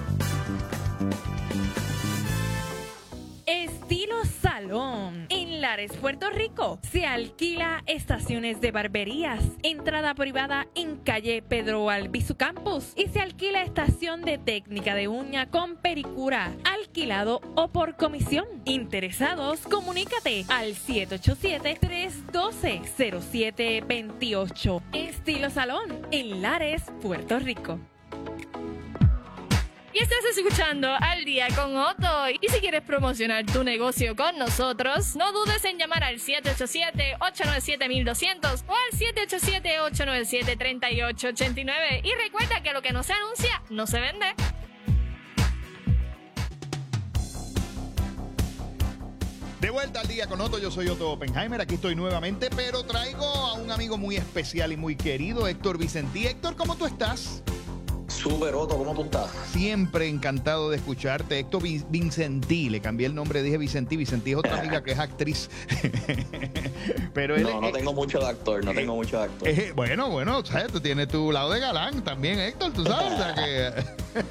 Estilo Salón. En Lares, Puerto Rico, se alquila estaciones de barberías, entrada privada en calle Pedro Albizu Campus, y se alquila estación de técnica de uña con pericura, alquilado o por comisión. Interesados, comunícate al siete ocho siete, tres uno dos, cero siete dos ocho. Estilo Salón, en Lares, Puerto Rico. Y estás escuchando Al Día con Otto. Y si quieres promocionar tu negocio con nosotros, no dudes en llamar al siete ocho siete, ocho nueve siete, dos cero cero o al siete ocho siete, ocho nueve siete, tres ocho ocho nueve. Y recuerda que lo que no se anuncia, no se vende. De vuelta al Día con Otto, yo soy Otto Oppenheimer, aquí estoy nuevamente, pero traigo a un amigo muy especial y muy querido, Héctor Vicentí. Héctor, ¿cómo tú estás? Súper, Otto, ¿cómo tú estás? Siempre encantado de escucharte. Héctor Vicentí, le cambié el nombre, dije Vicentí. Vicentí es otra amiga que es actriz. Pero él, no, no eh, tengo mucho de actor, no eh, tengo mucho de actor. Eh, bueno, bueno, ¿sabes? Tú tienes tu lado de galán también, Héctor, tú sabes. O sea que...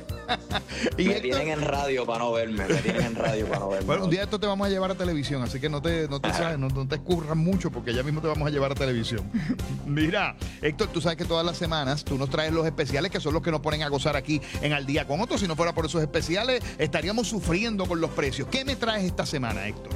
y me Héctor... tienen en radio para no verme, me tienen en radio para no verme. Bueno, un día esto te vamos a llevar a televisión, así que no te, no te, sabes, no, no te escurras mucho porque ya mismo te vamos a llevar a televisión. Mira, Héctor, tú sabes que todas las semanas tú nos traes los especiales que son los que nos ponen a gozar aquí en Al Día con Otto. Si no fuera por esos especiales, estaríamos sufriendo con los precios. ¿Qué me traes esta semana, Héctor?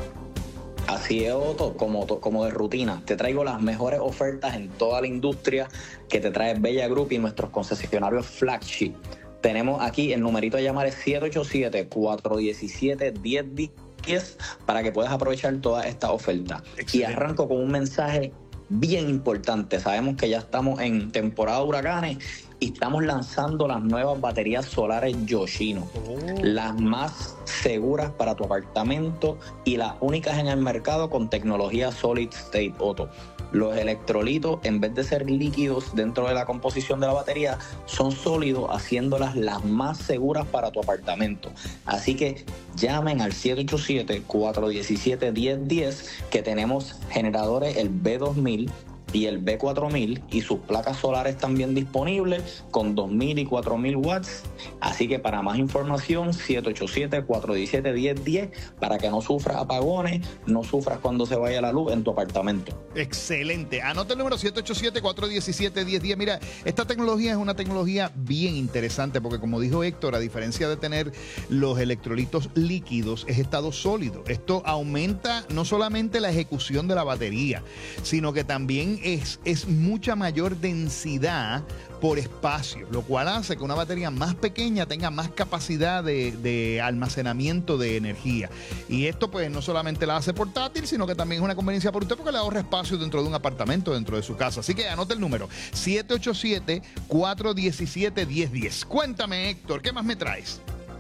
Así es, Otto, como, como de rutina. Te traigo las mejores ofertas en toda la industria que te trae Bella Group y nuestros concesionarios flagship. Tenemos aquí el numerito a llamar es siete ocho siete, cuatro uno siete, uno cero uno cero para que puedas aprovechar toda esta oferta. Excelente. Y arranco con un mensaje bien importante. Sabemos que ya estamos en temporada de huracanes y estamos lanzando las nuevas baterías solares Yoshino, oh. las más seguras para tu apartamento y las únicas en el mercado con tecnología Solid State, Otto. Los electrolitos, en vez de ser líquidos dentro de la composición de la batería, son sólidos, haciéndolas las más seguras para tu apartamento. Así que llamen al siete ocho siete, cuatro uno siete, uno cero uno cero, que tenemos generadores el B dos mil y el B cuatro mil y sus placas solares también disponibles con dos mil y cuatro mil watts. Así que para más información, siete ocho siete, cuatro uno siete, uno cero uno cero para que no sufras apagones, no sufras cuando se vaya la luz en tu apartamento. Excelente. Anota el número siete ocho siete, cuatro uno siete, uno cero uno cero. Mira, esta tecnología es una tecnología bien interesante porque, como dijo Héctor, a diferencia de tener los electrolitos líquidos, es estado sólido. Esto aumenta no solamente la ejecución de la batería, sino que también es, es mucha mayor densidad por espacio, lo cual hace que una batería más pequeña tenga más capacidad de, de almacenamiento de energía. Y esto pues no solamente la hace portátil, sino que también es una conveniencia para usted porque le ahorra espacio dentro de un apartamento, dentro de su casa. Así que anota el número siete ocho siete, cuatro uno siete, uno cero uno cero. Cuéntame, Héctor, ¿qué más me traes?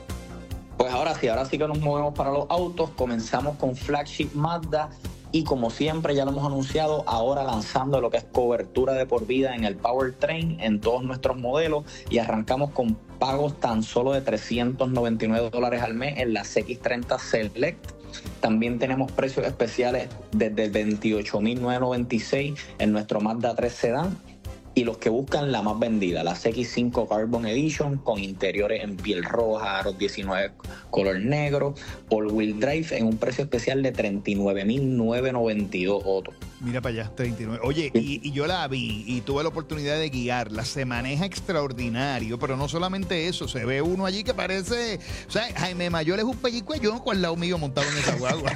Pues ahora sí, ahora sí que nos movemos para los autos. Comenzamos con Flagship Mazda. Y como siempre, ya lo hemos anunciado, ahora lanzando lo que es cobertura de por vida en el powertrain en todos nuestros modelos, y arrancamos con pagos tan solo de trescientos noventa y nueve dólares al mes en la C X treinta Select. También tenemos precios especiales desde veintiocho mil novecientos noventa y seis en nuestro Mazda tres Sedan. Y los que buscan la más vendida, la C X cinco Carbon Edition, con interiores en piel roja, aros diecinueve color negro, all-wheel drive en un precio especial de treinta y nueve mil novecientos noventa y dos, Otto. Mira para allá, treinta y nueve. Oye, y, y yo la vi y tuve la oportunidad de guiarla. Se maneja extraordinario, pero no solamente eso. Se ve uno allí que parece... O sea, Jaime Mayor es un pellicuellón con el lado mío montado en esa guagua.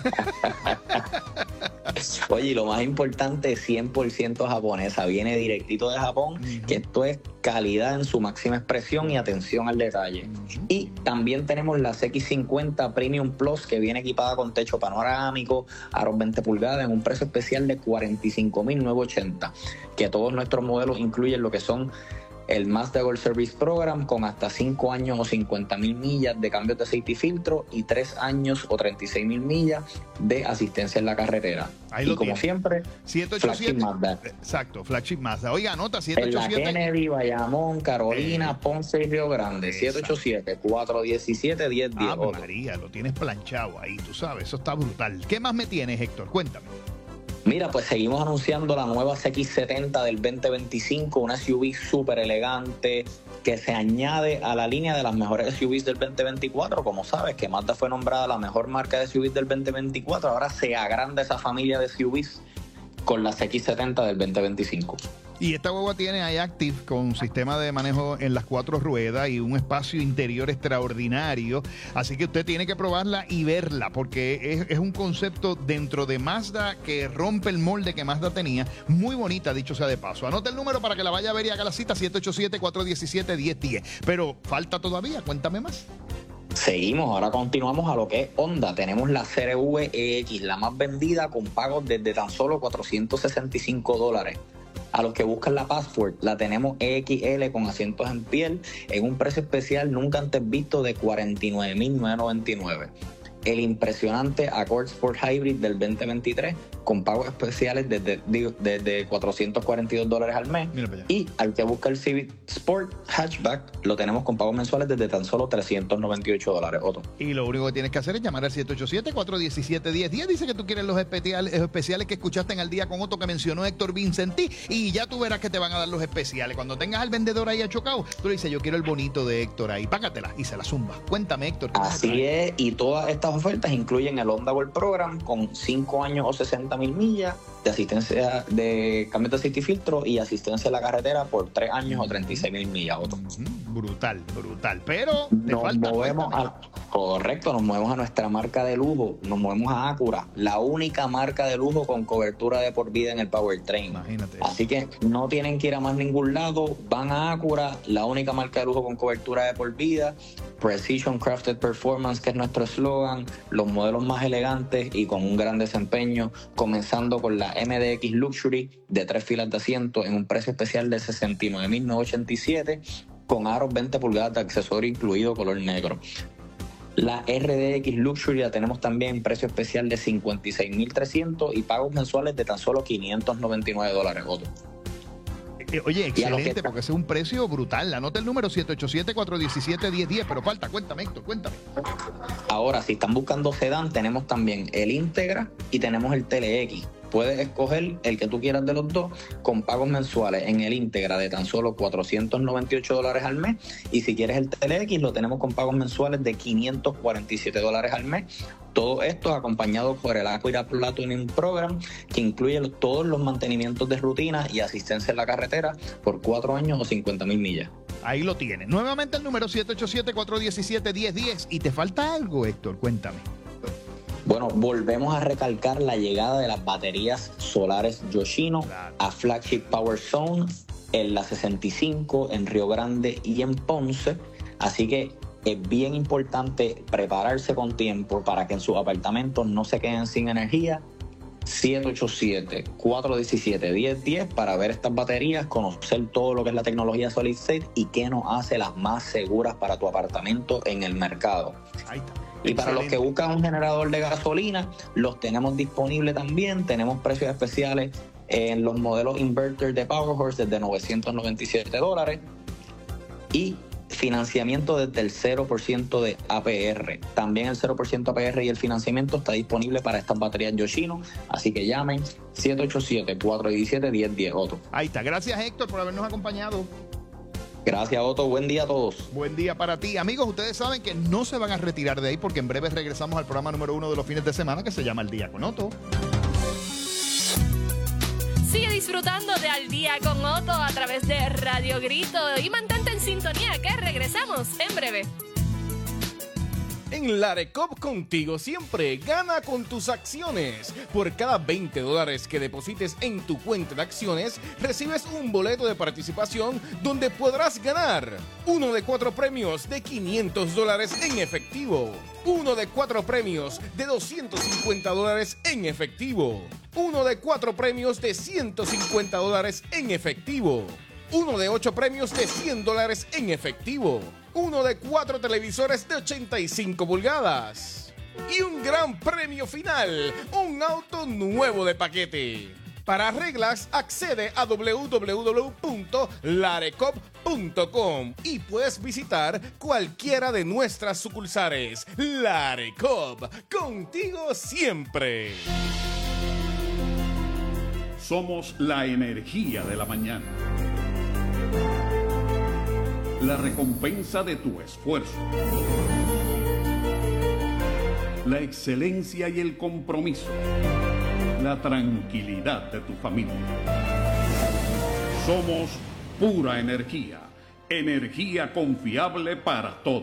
Oye, y lo más importante, cien por ciento japonesa. Viene directito de Japón, uh-huh. que esto es calidad en su máxima expresión y atención al detalle. Uh-huh. Y también tenemos la C X cincuenta Premium Plus, que viene equipada con techo panorámico, aros veinte pulgadas, en un precio especial de cuarenta y cinco mil novecientos ochenta, que todos nuestros modelos incluyen lo que son el Mazda Gold Service Program, con hasta cinco años o cincuenta mil millas de cambios de aceite y filtro, y tres años o treinta y seis mil millas de asistencia en la carretera. Ahí y lo como tiene. siempre, siete ocho siete, Flagship Mazda. Exacto, Flagship Mazda. Oiga, anota siete En ocho la siete. Kennedy, Bayamón, Carolina, eh, Ponce y Río Grande. siete ocho siete, cuatro uno siete, uno cero uno cero. Ah, María, lo tienes planchado ahí, tú sabes, eso está brutal. ¿Qué más me tienes, Héctor? Cuéntame. Mira, pues seguimos anunciando la nueva C X setenta del veinte veinticinco, una S U V súper elegante que se añade a la línea de las mejores S U Vs del veinte veinticuatro. Como sabes, que Mazda fue nombrada la mejor marca de S U Vs del veinte veinticuatro, ahora se agranda esa familia de S U Vs con la C X setenta del veinte veinticinco. Y esta guagua tiene iActive con sistema de manejo en las cuatro ruedas y un espacio interior extraordinario. Así que usted tiene que probarla y verla, porque es, es un concepto dentro de Mazda que rompe el molde que Mazda tenía. Muy bonita, dicho sea de paso. Anota el número para que la vaya a ver y haga la cita, siete ocho siete, cuatro uno siete, uno cero uno cero. Pero falta todavía, cuéntame más. Seguimos, ahora continuamos a lo que es Honda. Tenemos la C R V E X, la más vendida, con pagos desde tan solo cuatrocientos sesenta y cinco dólares. A los que buscan la Passport, la tenemos E X L con asientos en piel en un precio especial nunca antes visto de cuarenta y nueve mil novecientos noventa y nueve. El impresionante Accord Sport Hybrid del veinte veintitrés con pagos especiales desde, desde cuatrocientos cuarenta y dos dólares al mes. Y al que busca el Civic Sport Hatchback, lo tenemos con pagos mensuales desde tan solo trescientos noventa y ocho dólares. Otto. Y lo único que tienes que hacer es llamar al siete ocho siete, cuatro uno siete, uno cero uno cero. Dice que tú quieres los especiales, los especiales que escuchaste en Al Día con Otto, que mencionó Héctor Vincentí, y ya tú verás que te van a dar los especiales. Cuando tengas al vendedor ahí achocado, tú le dices, yo quiero el bonito de Héctor ahí, págatela y se la zumba. Cuéntame, Héctor. Así es, y todas estas ofertas incluyen el Honda World Program con cinco años o sesenta mil millas de asistencia de cambio de aceite y filtro y asistencia en la carretera por tres años o treinta y seis mil millas. Otto. Mm-hmm. Brutal, brutal. Pero te nos falta, movemos a, correcto, nos movemos a nuestra marca de lujo, nos movemos a Acura, la única marca de lujo con cobertura de por vida en el powertrain. Imagínate. Así que no tienen que ir a más ningún lado, van a Acura, la única marca de lujo con cobertura de por vida, Precision Crafted Performance, que es nuestro eslogan, los modelos más elegantes y con un gran desempeño, comenzando con la M D X Luxury de tres filas de asiento en un precio especial de sesenta y nueve mil novecientos ochenta y siete, con aros veinte pulgadas de accesorio incluido color negro. La R D X Luxury la tenemos también en precio especial de cincuenta y seis mil trescientos y pagos mensuales de tan solo quinientos noventa y nueve dólares. Otto. Oye, excelente, porque ese es un precio brutal. Anota el número siete ocho siete, cuatro uno siete, uno cero uno cero, pero falta, cuéntame, Héctor, cuéntame. Ahora, si están buscando sedán, tenemos también el Integra y tenemos el T L X. Puedes escoger el que tú quieras de los dos con pagos mensuales en el Integra de tan solo cuatrocientos noventa y ocho dólares al mes, y si quieres el T L X lo tenemos con pagos mensuales de quinientos cuarenta y siete dólares al mes. Todo esto acompañado por el Acura Platinum Program, que incluye todos los mantenimientos de rutina y asistencia en la carretera por cuatro años o cincuenta mil millas. Ahí lo tienes. Nuevamente el número siete ocho siete, cuatro uno siete, uno cero uno cero. ¿Y te falta algo, Héctor? Cuéntame. Bueno, volvemos a recalcar la llegada de las baterías solares Yoshino claro. a Flagship Power Zone en la sesenta y cinco, en Río Grande y en Ponce. Así que es bien importante prepararse con tiempo para que en sus apartamentos no se queden sin energía. siete ocho siete, cuatro uno siete, uno cero uno cero para ver estas baterías, conocer todo lo que es la tecnología Solid State y qué nos hace las más seguras para tu apartamento en el mercado. Ahí está. Y para Excelente. los que buscan un generador de gasolina, los tenemos disponibles también. Tenemos precios especiales en los modelos inverter de Power Horse desde novecientos noventa y siete dólares. Y financiamiento desde el cero por ciento de A P R. También el cero por ciento A P R y el financiamiento está disponible para estas baterías Yoshino, así que llamen siete ocho siete, cuatro uno siete, uno cero uno cero, Otto. Ahí está. Gracias, Héctor, por habernos acompañado. Gracias, Otto. Buen día a todos. Buen día para ti. Amigos, ustedes saben que no se van a retirar de ahí porque en breve regresamos al programa número uno de los fines de semana que se llama El Día con Otto. Sigue disfrutando de Al Día con Otto a través de Radio Grito y mantente en sintonía que regresamos en breve. En Larecop contigo siempre, gana con tus acciones. Por cada veinte dólares que deposites en tu cuenta de acciones, recibes un boleto de participación donde podrás ganar uno de cuatro premios de quinientos dólares en efectivo, uno de cuatro premios de doscientos cincuenta dólares en efectivo, uno de cuatro premios de ciento cincuenta dólares en efectivo, uno de ocho premios de cien dólares en efectivo, uno de cuatro televisores de ochenta y cinco pulgadas y un gran premio final, un auto nuevo de paquete. Para reglas, accede a doble u doble u doble u punto larecop punto com y puedes visitar cualquiera de nuestras sucursales. Larecop, contigo siempre. Somos la energía de la mañana. La recompensa de tu esfuerzo. La excelencia y el compromiso. La tranquilidad de tu familia. Somos pura energía. Energía confiable para todos.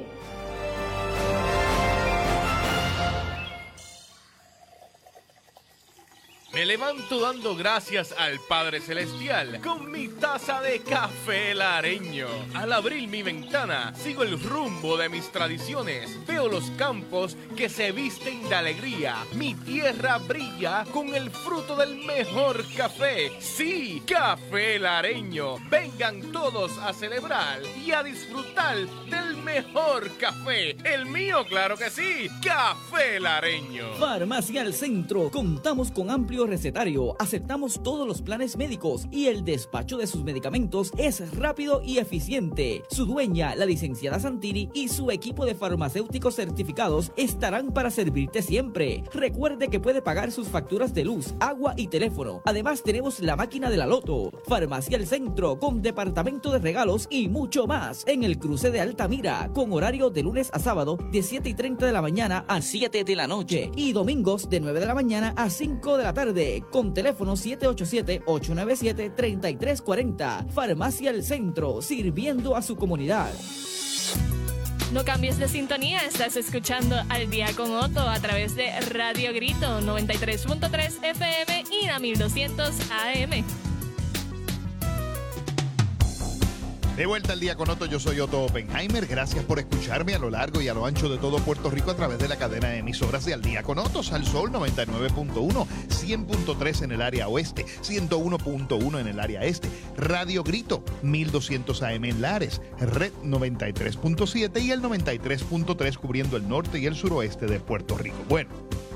Me levanto dando gracias al Padre Celestial con mi taza de café lareño. Al abrir mi ventana, sigo el rumbo de mis tradiciones. Veo los campos que se visten de alegría. Mi tierra brilla con el fruto del mejor café. Sí, café lareño. Vengan todos a celebrar y a disfrutar del mejor café. El mío, claro que sí, café lareño. Farmacia El Centro. Contamos con amplio recetario, aceptamos todos los planes médicos y el despacho de sus medicamentos es rápido y eficiente. Su dueña, la licenciada Santini, y su equipo de farmacéuticos certificados estarán para servirte siempre. Recuerde que puede pagar sus facturas de luz, agua y teléfono. Además tenemos la máquina de la Loto. Farmacia El Centro con departamento de regalos y mucho más en el cruce de Altamira, con horario de lunes a sábado de siete y treinta de la mañana a siete de la noche y domingos de nueve de la mañana a cinco de la tarde, con teléfono siete ocho siete, ocho nueve siete, tres tres cuatro cero. Farmacia El Centro, sirviendo a su comunidad. No cambies de sintonía, estás escuchando Al Día con Otto a través de Radio Grito noventa y tres punto tres F M y la mil doscientos A M. De vuelta al Día con Otto, yo soy Otto Oppenheimer. Gracias por escucharme a lo largo y a lo ancho de todo Puerto Rico a través de la cadena de emisoras de Al Día con Otto. Sal Sol noventa y nueve punto uno, cien punto tres en el área oeste, ciento uno punto uno en el área este. Radio Grito mil doscientos A M en Lares, Red noventa y tres punto siete y el noventa y tres punto tres cubriendo el norte y el suroeste de Puerto Rico. Bueno,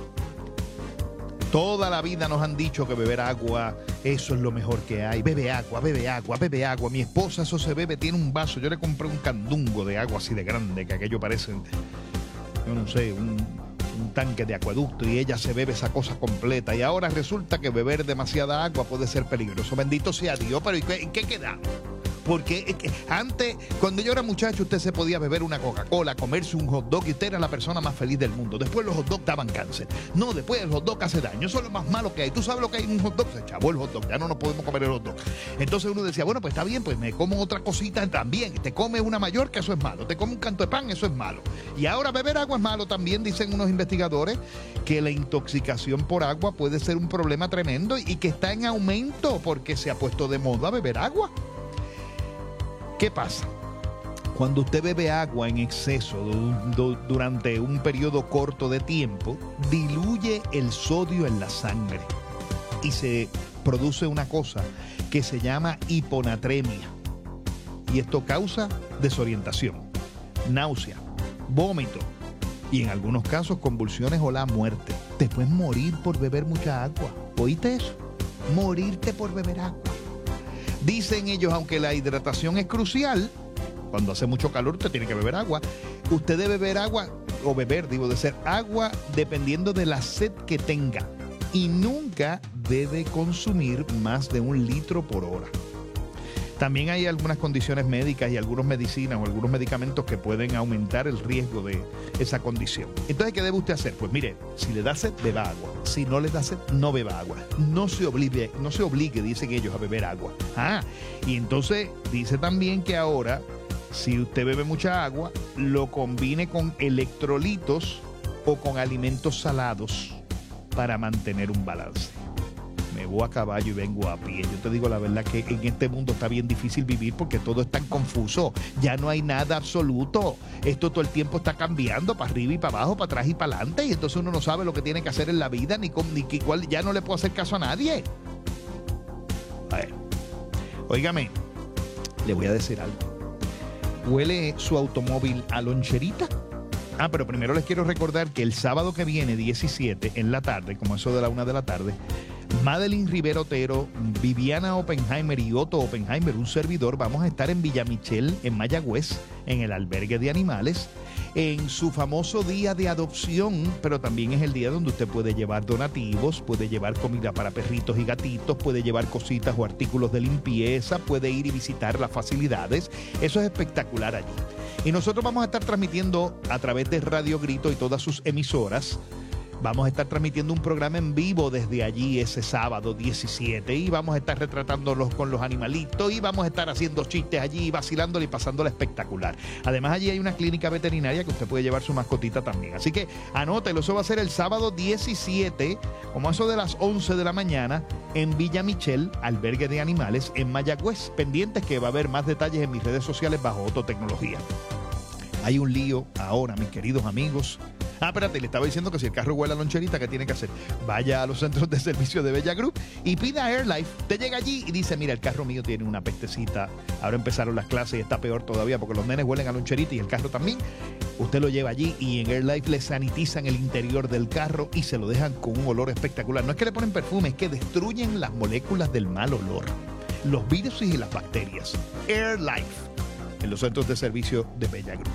toda la vida nos han dicho que beber agua, eso es lo mejor que hay. Bebe agua, bebe agua, bebe agua. Mi esposa eso se bebe, tiene un vaso. Yo le compré un candungo de agua así de grande, que aquello parece, yo no sé, un, un tanque de acueducto, y ella se bebe esa cosa completa. Y ahora resulta que beber demasiada agua puede ser peligroso. Bendito sea Dios, pero ¿en qué, en qué quedamos? Porque antes, cuando yo era muchacho, usted se podía beber una Coca-Cola, comerse un hot dog y usted era la persona más feliz del mundo. Después los hot dogs daban cáncer. No, después el hot dog hace daño. Eso es lo más malo que hay. ¿Tú sabes lo que hay en un hot dog? Se chavó el hot dog. Ya no nos podemos comer el hot dog. Entonces uno decía, bueno, pues está bien, pues me como otra cosita también. Te come una Mallorca, eso es malo. Te come un canto de pan, eso es malo. Y ahora beber agua es malo también, dicen unos investigadores, que la intoxicación por agua puede ser un problema tremendo y que está en aumento porque se ha puesto de moda beber agua. ¿Qué pasa? Cuando usted bebe agua en exceso durante un periodo corto de tiempo, diluye el sodio en la sangre y se produce una cosa que se llama hiponatremia. Y esto causa desorientación, náusea, vómito y en algunos casos convulsiones o la muerte. Te puedes morir por beber mucha agua. ¿Oíste eso? Morirte por beber agua. Dicen ellos, aunque la hidratación es crucial, Cuando hace mucho calor usted tiene que beber agua. Usted debe beber agua, o beber, digo, de ser agua dependiendo de la sed que tenga. Y nunca debe consumir más de un litro por hora. También hay algunas condiciones médicas y algunas medicinas o algunos medicamentos que pueden aumentar el riesgo de esa condición. Entonces, ¿qué debe usted hacer? Pues mire, si le da sed, beba agua. Si no le da sed, no beba agua. No se obligue, no se obligue, dicen ellos, a beber agua. Ah, y entonces dice también que ahora, si usted bebe mucha agua, lo combine con electrolitos o con alimentos salados para mantener un balance. Me voy a caballo y vengo a pie. Yo te digo la verdad que en este mundo está bien difícil vivir porque todo es tan confuso. Ya no hay nada absoluto. Esto todo el tiempo está cambiando para arriba y para abajo, para atrás y para adelante. Y entonces uno no sabe lo que tiene que hacer en la vida ni con ni cuál. Ya no le puedo hacer caso a nadie. A ver. Óigame, le voy a decir algo. ¿Huele su automóvil a loncherita? Ah, pero primero les quiero recordar que el sábado que viene, diecisiete, en la tarde, como eso de la una de la tarde, Madeline Rivera Otero, Viviana Oppenheimer y Otto Oppenheimer, un servidor, vamos a estar en Villa Michel, en Mayagüez, en el albergue de animales, en su famoso día de adopción, pero también es el día donde usted puede llevar donativos, puede llevar comida para perritos y gatitos, puede llevar cositas o artículos de limpieza, puede ir y visitar las facilidades. Eso es espectacular allí. Y nosotros vamos a estar transmitiendo a través de Radio Grito y todas sus emisoras. Vamos a estar transmitiendo un programa en vivo desde allí ese sábado diecisiete y vamos a estar retratándolos con los animalitos y vamos a estar haciendo chistes allí, vacilándole y pasándola espectacular. Además, allí hay una clínica veterinaria que usted puede llevar su mascotita también. Así que anótelo, eso va a ser el sábado diecisiete, como eso de las once de la mañana, en Villa Michel, albergue de animales, en Mayagüez. Pendientes que va a haber más detalles en mis redes sociales bajo Otto Tecnología. Hay un lío ahora, mis queridos amigos. Ah, espérate, le estaba diciendo que si el carro huele a loncherita, ¿qué tiene que hacer? Vaya a los centros de servicio de Bella Group y pida AirLife. Usted llega allí y dice, mira, el carro mío tiene una pestecita. Ahora empezaron las clases y está peor todavía porque los nenes huelen a loncherita y el carro también. Usted lo lleva allí y en AirLife le sanitizan el interior del carro y se lo dejan con un olor espectacular. No es que le ponen perfume, es que destruyen las moléculas del mal olor, los virus y las bacterias. AirLife, en los centros de servicio de Bella Group.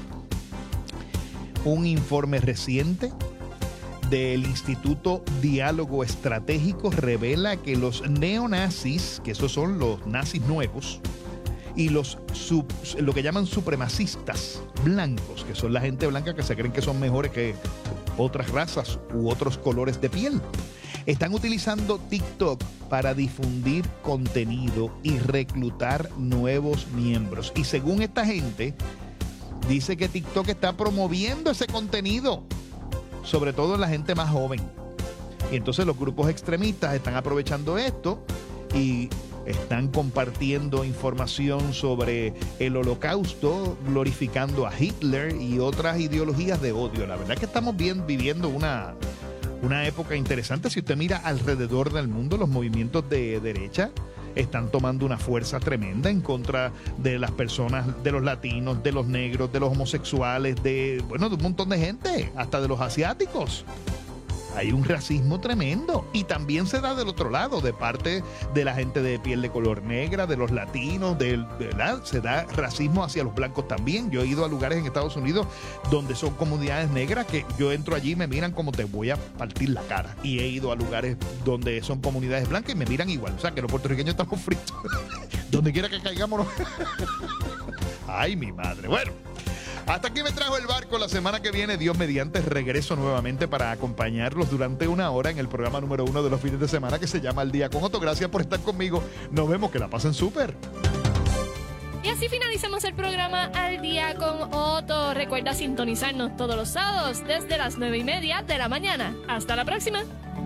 Un informe reciente del Instituto Diálogo Estratégico revela que los neonazis, que esos son los nazis nuevos, y los sub, lo que llaman supremacistas blancos, que son la gente blanca que se creen que son mejores que otras razas u otros colores de piel, están utilizando TikTok para difundir contenido y reclutar nuevos miembros. Y según esta gente, dice que TikTok está promoviendo ese contenido, sobre todo en la gente más joven. Y entonces los grupos extremistas están aprovechando esto y están compartiendo información sobre el Holocausto, glorificando a Hitler y otras ideologías de odio. La verdad es que estamos bien viviendo una, una época interesante. Si usted mira alrededor del mundo, los movimientos de derecha están tomando una fuerza tremenda en contra de las personas, de los latinos, de los negros, de los homosexuales, de, bueno, de un montón de gente, hasta de los asiáticos. Hay un racismo tremendo y también se da del otro lado, de parte de la gente de piel de color negra, de los latinos, de, ¿verdad? Se da racismo hacia los blancos también. Yo he ido a lugares en Estados Unidos donde son comunidades negras que yo entro allí y me miran como te voy a partir la cara. Y he ido a lugares donde son comunidades blancas y me miran igual. O sea, que los puertorriqueños estamos fritos. Donde quiera que caigamos. Ay, mi madre. Bueno. Hasta aquí me trajo el barco. La semana que viene, Dios mediante, regreso nuevamente para acompañarlos durante una hora en el programa número uno de los fines de semana que se llama Al Día con Otto. Gracias por estar conmigo. Nos vemos, que la pasen súper. Y así finalizamos el programa Al Día con Otto. Recuerda sintonizarnos todos los sábados desde las nueve y media de la mañana. Hasta la próxima.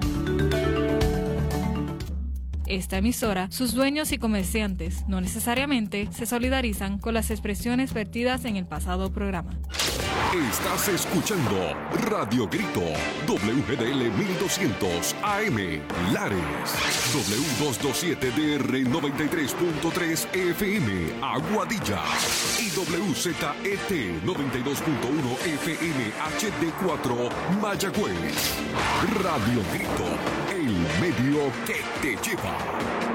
Esta emisora, sus dueños y comerciantes no necesariamente se solidarizan con las expresiones vertidas en el pasado programa. Estás escuchando Radio Grito, W G D L mil doscientos A M, Lares, W doscientos veintisiete D R noventa y tres punto tres F M, Aguadilla, y W Z E T noventa y dos punto uno F M H D cuatro, Mayagüez. Radio Grito, el medio que te lleva.